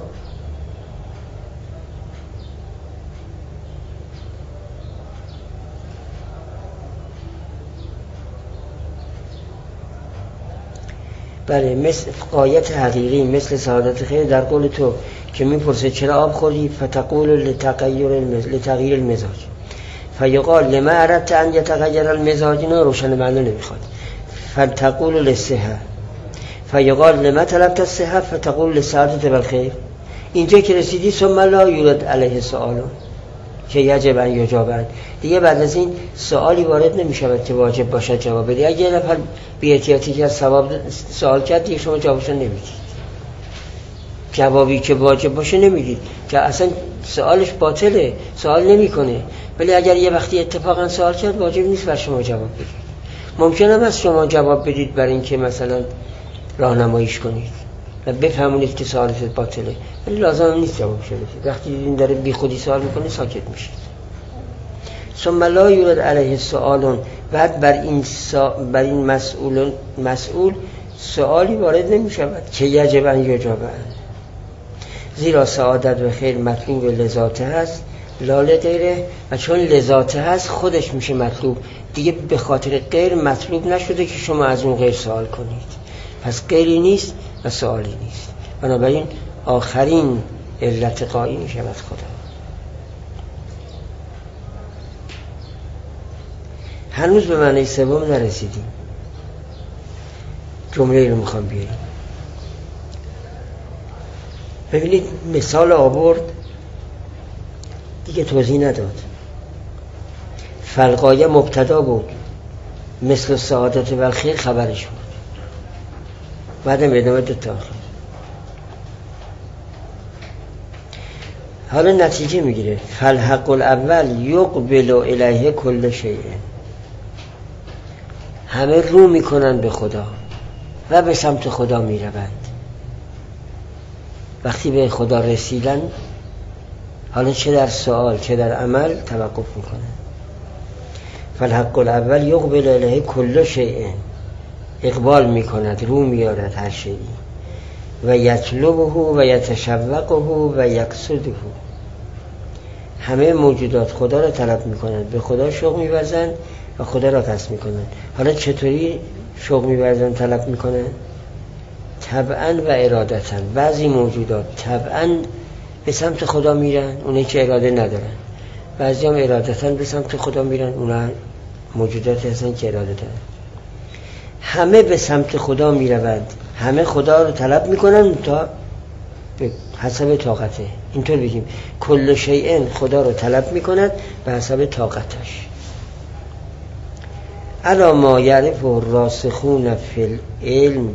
بله، مثل غایت حقیقی مثل سعادت خیر در قول تو که میپرسه چرا آب خوردی؟ فتقول لتغیر لتغییر المزاج فیقال لما اردت ان یتغیر المزاج. نه روشن معنی نمیخواد. فتقول للصحه فیقال لما طلبت الصحه فتقول للسعادت والخیر. اینجا که رسیدی ثم لا یورد علیه سؤال که یجب ان یجاب. دیگه بعد از این سوالی وارد نمیشود که واجب باشد جواب بدی. اگه یه نفر بی احتیاطی که ثواب سوال کرد دیگه شما جوابش نمیدید، جوابی که واجب باشه نمیدید، که اصلا سوالش باطله، سوال نمیکنه. ولی اگر یه وقتی اتفاقا سوال کرد واجب نیست بر شما جواب بدید. ممکنه از شما جواب بدید برای اینکه مثلا راهنماییش کنید و بفهمونید که سوالت باطله، ولی لازم نیست جواب بدید. وقتی این داره بی خودی سوال میکنه ساکت میشید. ثم لا یورد علیه سؤال. بعد بر این سا... بر این مسئول مسئول سوالی وارد نمی شود که یجب ان یجاب، زیرا سعادت و خیر مطلوب لذاته است لاله غیره و چون لذاته هست خودش میشه مطلوب دیگه، به خاطر غیر مطلوب نشده که شما از اون غیر سوال کنید. پس غیری نیست و سوالی نیست. بنابراین آخرین علت قایی میشه از خدا. هنوز به معنی سوم نرسیدیم. جمله رو میخوام بیاریم. ببینید مثال آورد دیگه توضیح نداد. فالغایه مبتدا بود، مثل سعادت و خیر خبرش بود، بعدم ادامه دو تا آخر. حالا نتیجه میگیره فالحق الاول یقبل الیه کل شیء، همه رو میکنن به خدا و به سمت خدا میروند. وقتی به خدا رسیدن حالا چه در سوال چه در عمل توقف میکنن. فالحق الاول یقبل الیه کل شیء، اقبال میکند، رو میارد هر شیئی، و یطلبه و یتشوقه و یقصده، همه موجودات خدا را طلب میکنند، به خدا شوق میورزند و خدا را قصد میکنند. حالا چطوری شوق میورزند طلب میکنند؟ طبعا و ارادتا. بعضی موجودات طبعا به سمت خدا میرن، اونایی که اراده ندارن. بعضی هم ارادتا به سمت خدا میرن، اونها موجودات هستن که اراده دارن. همه به سمت خدا میروند، همه خدا رو طلب میکنن تا به حسب طاقته. اینطور بگیم کل شیء خدا رو طلب میکند به حسب طاقتش. الا ما یعرف الراسخون فی العلم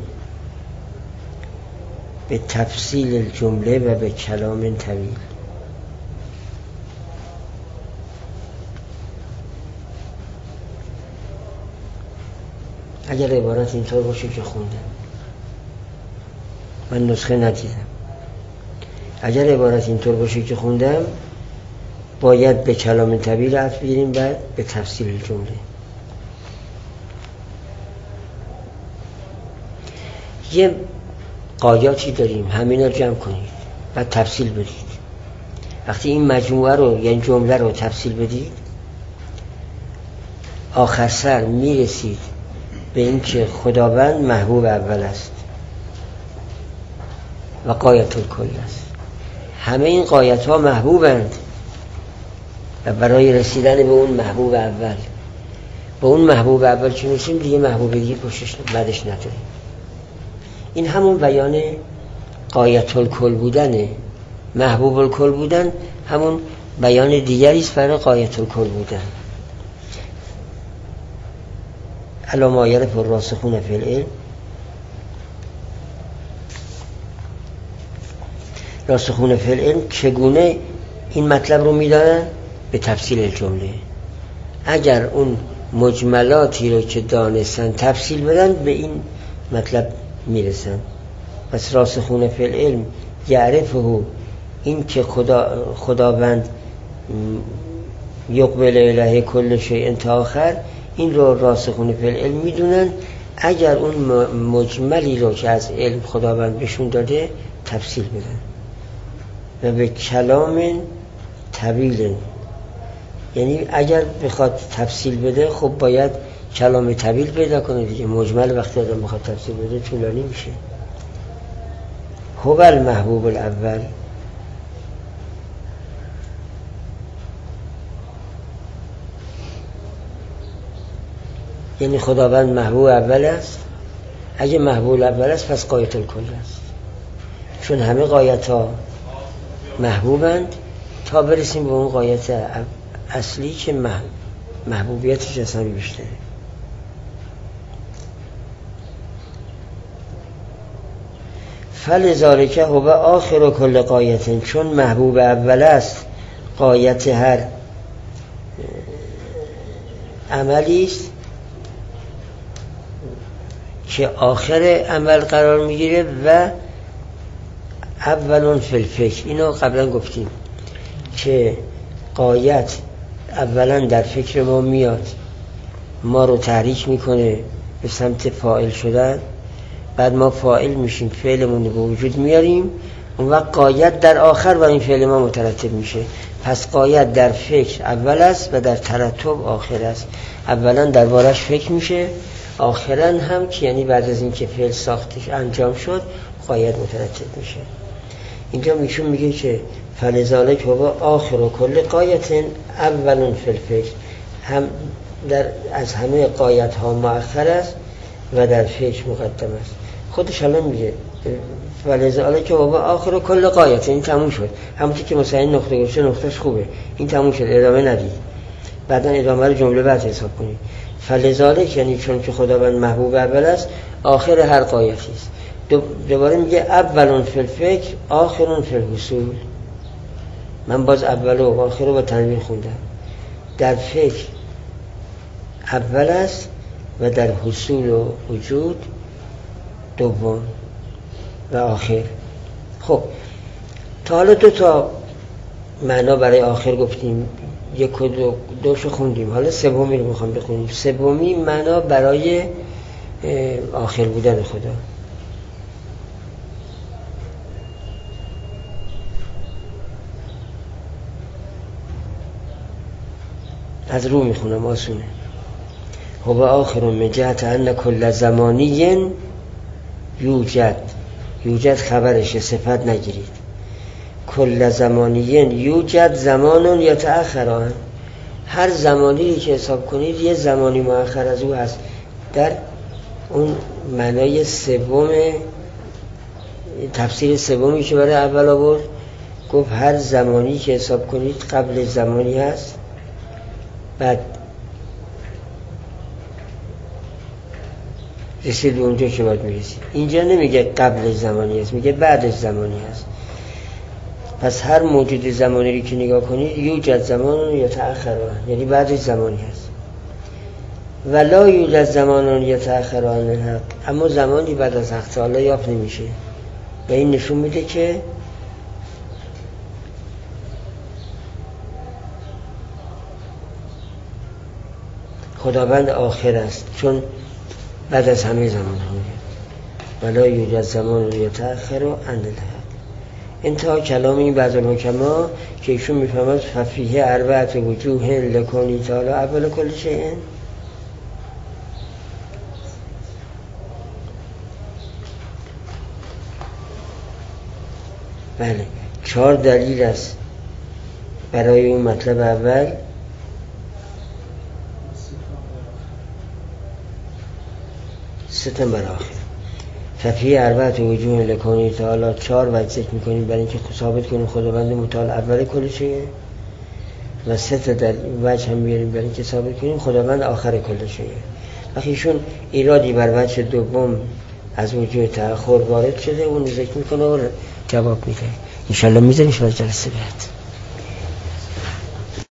به تفصیل الجمله و به کلام طویل. اگر عبارت اینطور باشه که خوندم، من نسخه ندیدم، اگر عبارت اینطور باشه که خوندم باید به کلام طویل عطف بگیریم، بعد به تفصیل الجمله. یه قایاتی داریم، همینا جمع کنید بعد تفصیل بدید. وقتی این مجموعه رو یعنی جمله رو تفصیل بدید آخر سر میرسید به این که خداوند محبوب اول است و غایت الکل است. همه این غایت ها محبوبند و برای رسیدن به اون محبوب اول، به اون محبوب اول که میشیم دیگه محبوب دیگه پشتش بعدش نداریم. این همون بیان غایت الکل بودنه. محبوب الکل بودن همون بیان دیگری است برای غایت الکل بودن. الا ما یعرف الراسخون فی العلم، راسخون فی العلم چگونه این مطلب رو میدانن؟ به تفصیل الجمله. اگر اون مجملاتی رو که دانستن تفصیل بدن به این مطلب میرسن. پس راسخون فی العلم یعرفه، این که خدا خداوند یقبل الیه کل شیء تا آخر، این رو راسخون فی العلم میدونن. اگر اون مجملی رو که از علم خداوند بهشون داده تفصیل بدن و به کلام طویل، یعنی اگر بخواد تفصیل بده خب باید کلام طویل پیدا کنه دیگه. مجمل وقتی آدم بخواد تفصیل بده طولانی میشه. هو المحبوب الاول، یعنی خداوند محبوب اول است. اگه محبوب اول است پس غایت الکل است، چون همه غایت ها محبوبند تا برسیم به اون غایت اصلی که محبوبیتش اصلا بیشتره. فلذالک هو آخر کل غایت، چون محبوب اول است غایت هر عملی است که آخر عمل قرار میگیره و اولون فی الفکر. اینو قبلا گفتیم که غایت اولا در فکر ما میاد، ما رو تحریک میکنه به سمت فاعل شدن، بعد ما فاعل میشیم، فعلمون رو به وجود میاریم، اون وقت قایت در آخر و این فعل ما مترتب میشه. پس قایت در فکر اول است و در ترتب آخر است. اولا دربارش فکر میشه، آخرا هم که یعنی بعد از اینکه فعل ساختش انجام شد قایت مترتب میشه. اینجا میشون میگه که فلذالک هو آخر و کل قایت اولون فی الفکر، هم در از همه قایت ها مؤخر است و در فکر مقدم است. خودش الان میگه فلذالک هو آخر و کل قایت، این تموم شد. همونطور که مثلا این نقطه گوشه نقطهش خوبه، این تموم شد، ادامه ندید، بعدا ادامه رو جمله بعد حساب کنید. فلذالک یعنی چون که خداوند محبوب اول است، آخر هر قایتی است. دوباره میگه اولون فی الفکر آخرون فی الحصول. من باز اول و آخر رو با تنوین خوندم. در فکر اول است و در حصول و وجود دوم و آخر. خب تا حالا دو تا معنا برای آخر گفتیم، یک و دو دوشو خوندیم، حالا سومی رو میخوام بخونیم. سومی معنا برای آخر بودن خدا. از رو میخونم، آسونه. هو آخر من جهت ان کل زمانی یوجد. یوجد خبرشه، صفت نگیرید. کل زمانی یوجد زمانون یتأخران، هر زمانی که حساب کنید یه زمانی مؤخر از او هست. در اون معنای سوم تفسیر سومی که برای اول آورد، گفت هر زمانی که حساب کنید قبل زمانی هست، بعد رسید اونجا که باید میرسید. اینجا نمیگه قبل زمانی هست، میگه بعد زمانی هست. پس هر موجود زمانی رو که نگاه کنید یوجد زمان یا تأخران، یعنی بعد زمانی هست. ولا یوجد زمان یا تأخران الحق، اما زمانی بعد از حق تعالی یافت نمیشه. و این نشون میده که خداوند آخر است، چون بعد از همه زمان ها. ولا یوجد زمان یا تأخر عن الحق. انتها کلام این بعض الحکما که ایشون میفهمد ففیه اربعت وجوه لکونی تعالی اول کل شیء. بله، چهار دلیل است برای اون مطلب اول. ستم بر آخر. ففیه اربعت وجوه لکونی تعالی، چهار وجه ذکر میکنیم برای اینکه ثابت کنیم خداوند متعال اول کل شیء، و سه تا در وجه هم میاریم برای اینکه ثابت کنیم خداوند آخر کل شیء. وقتیشون ایرادی بر وجه دوم از وجوه تأخر وارد شده، اون ذکر میکنه و جواب میده. ان شاء الله میذاریم شما جلسه بعد.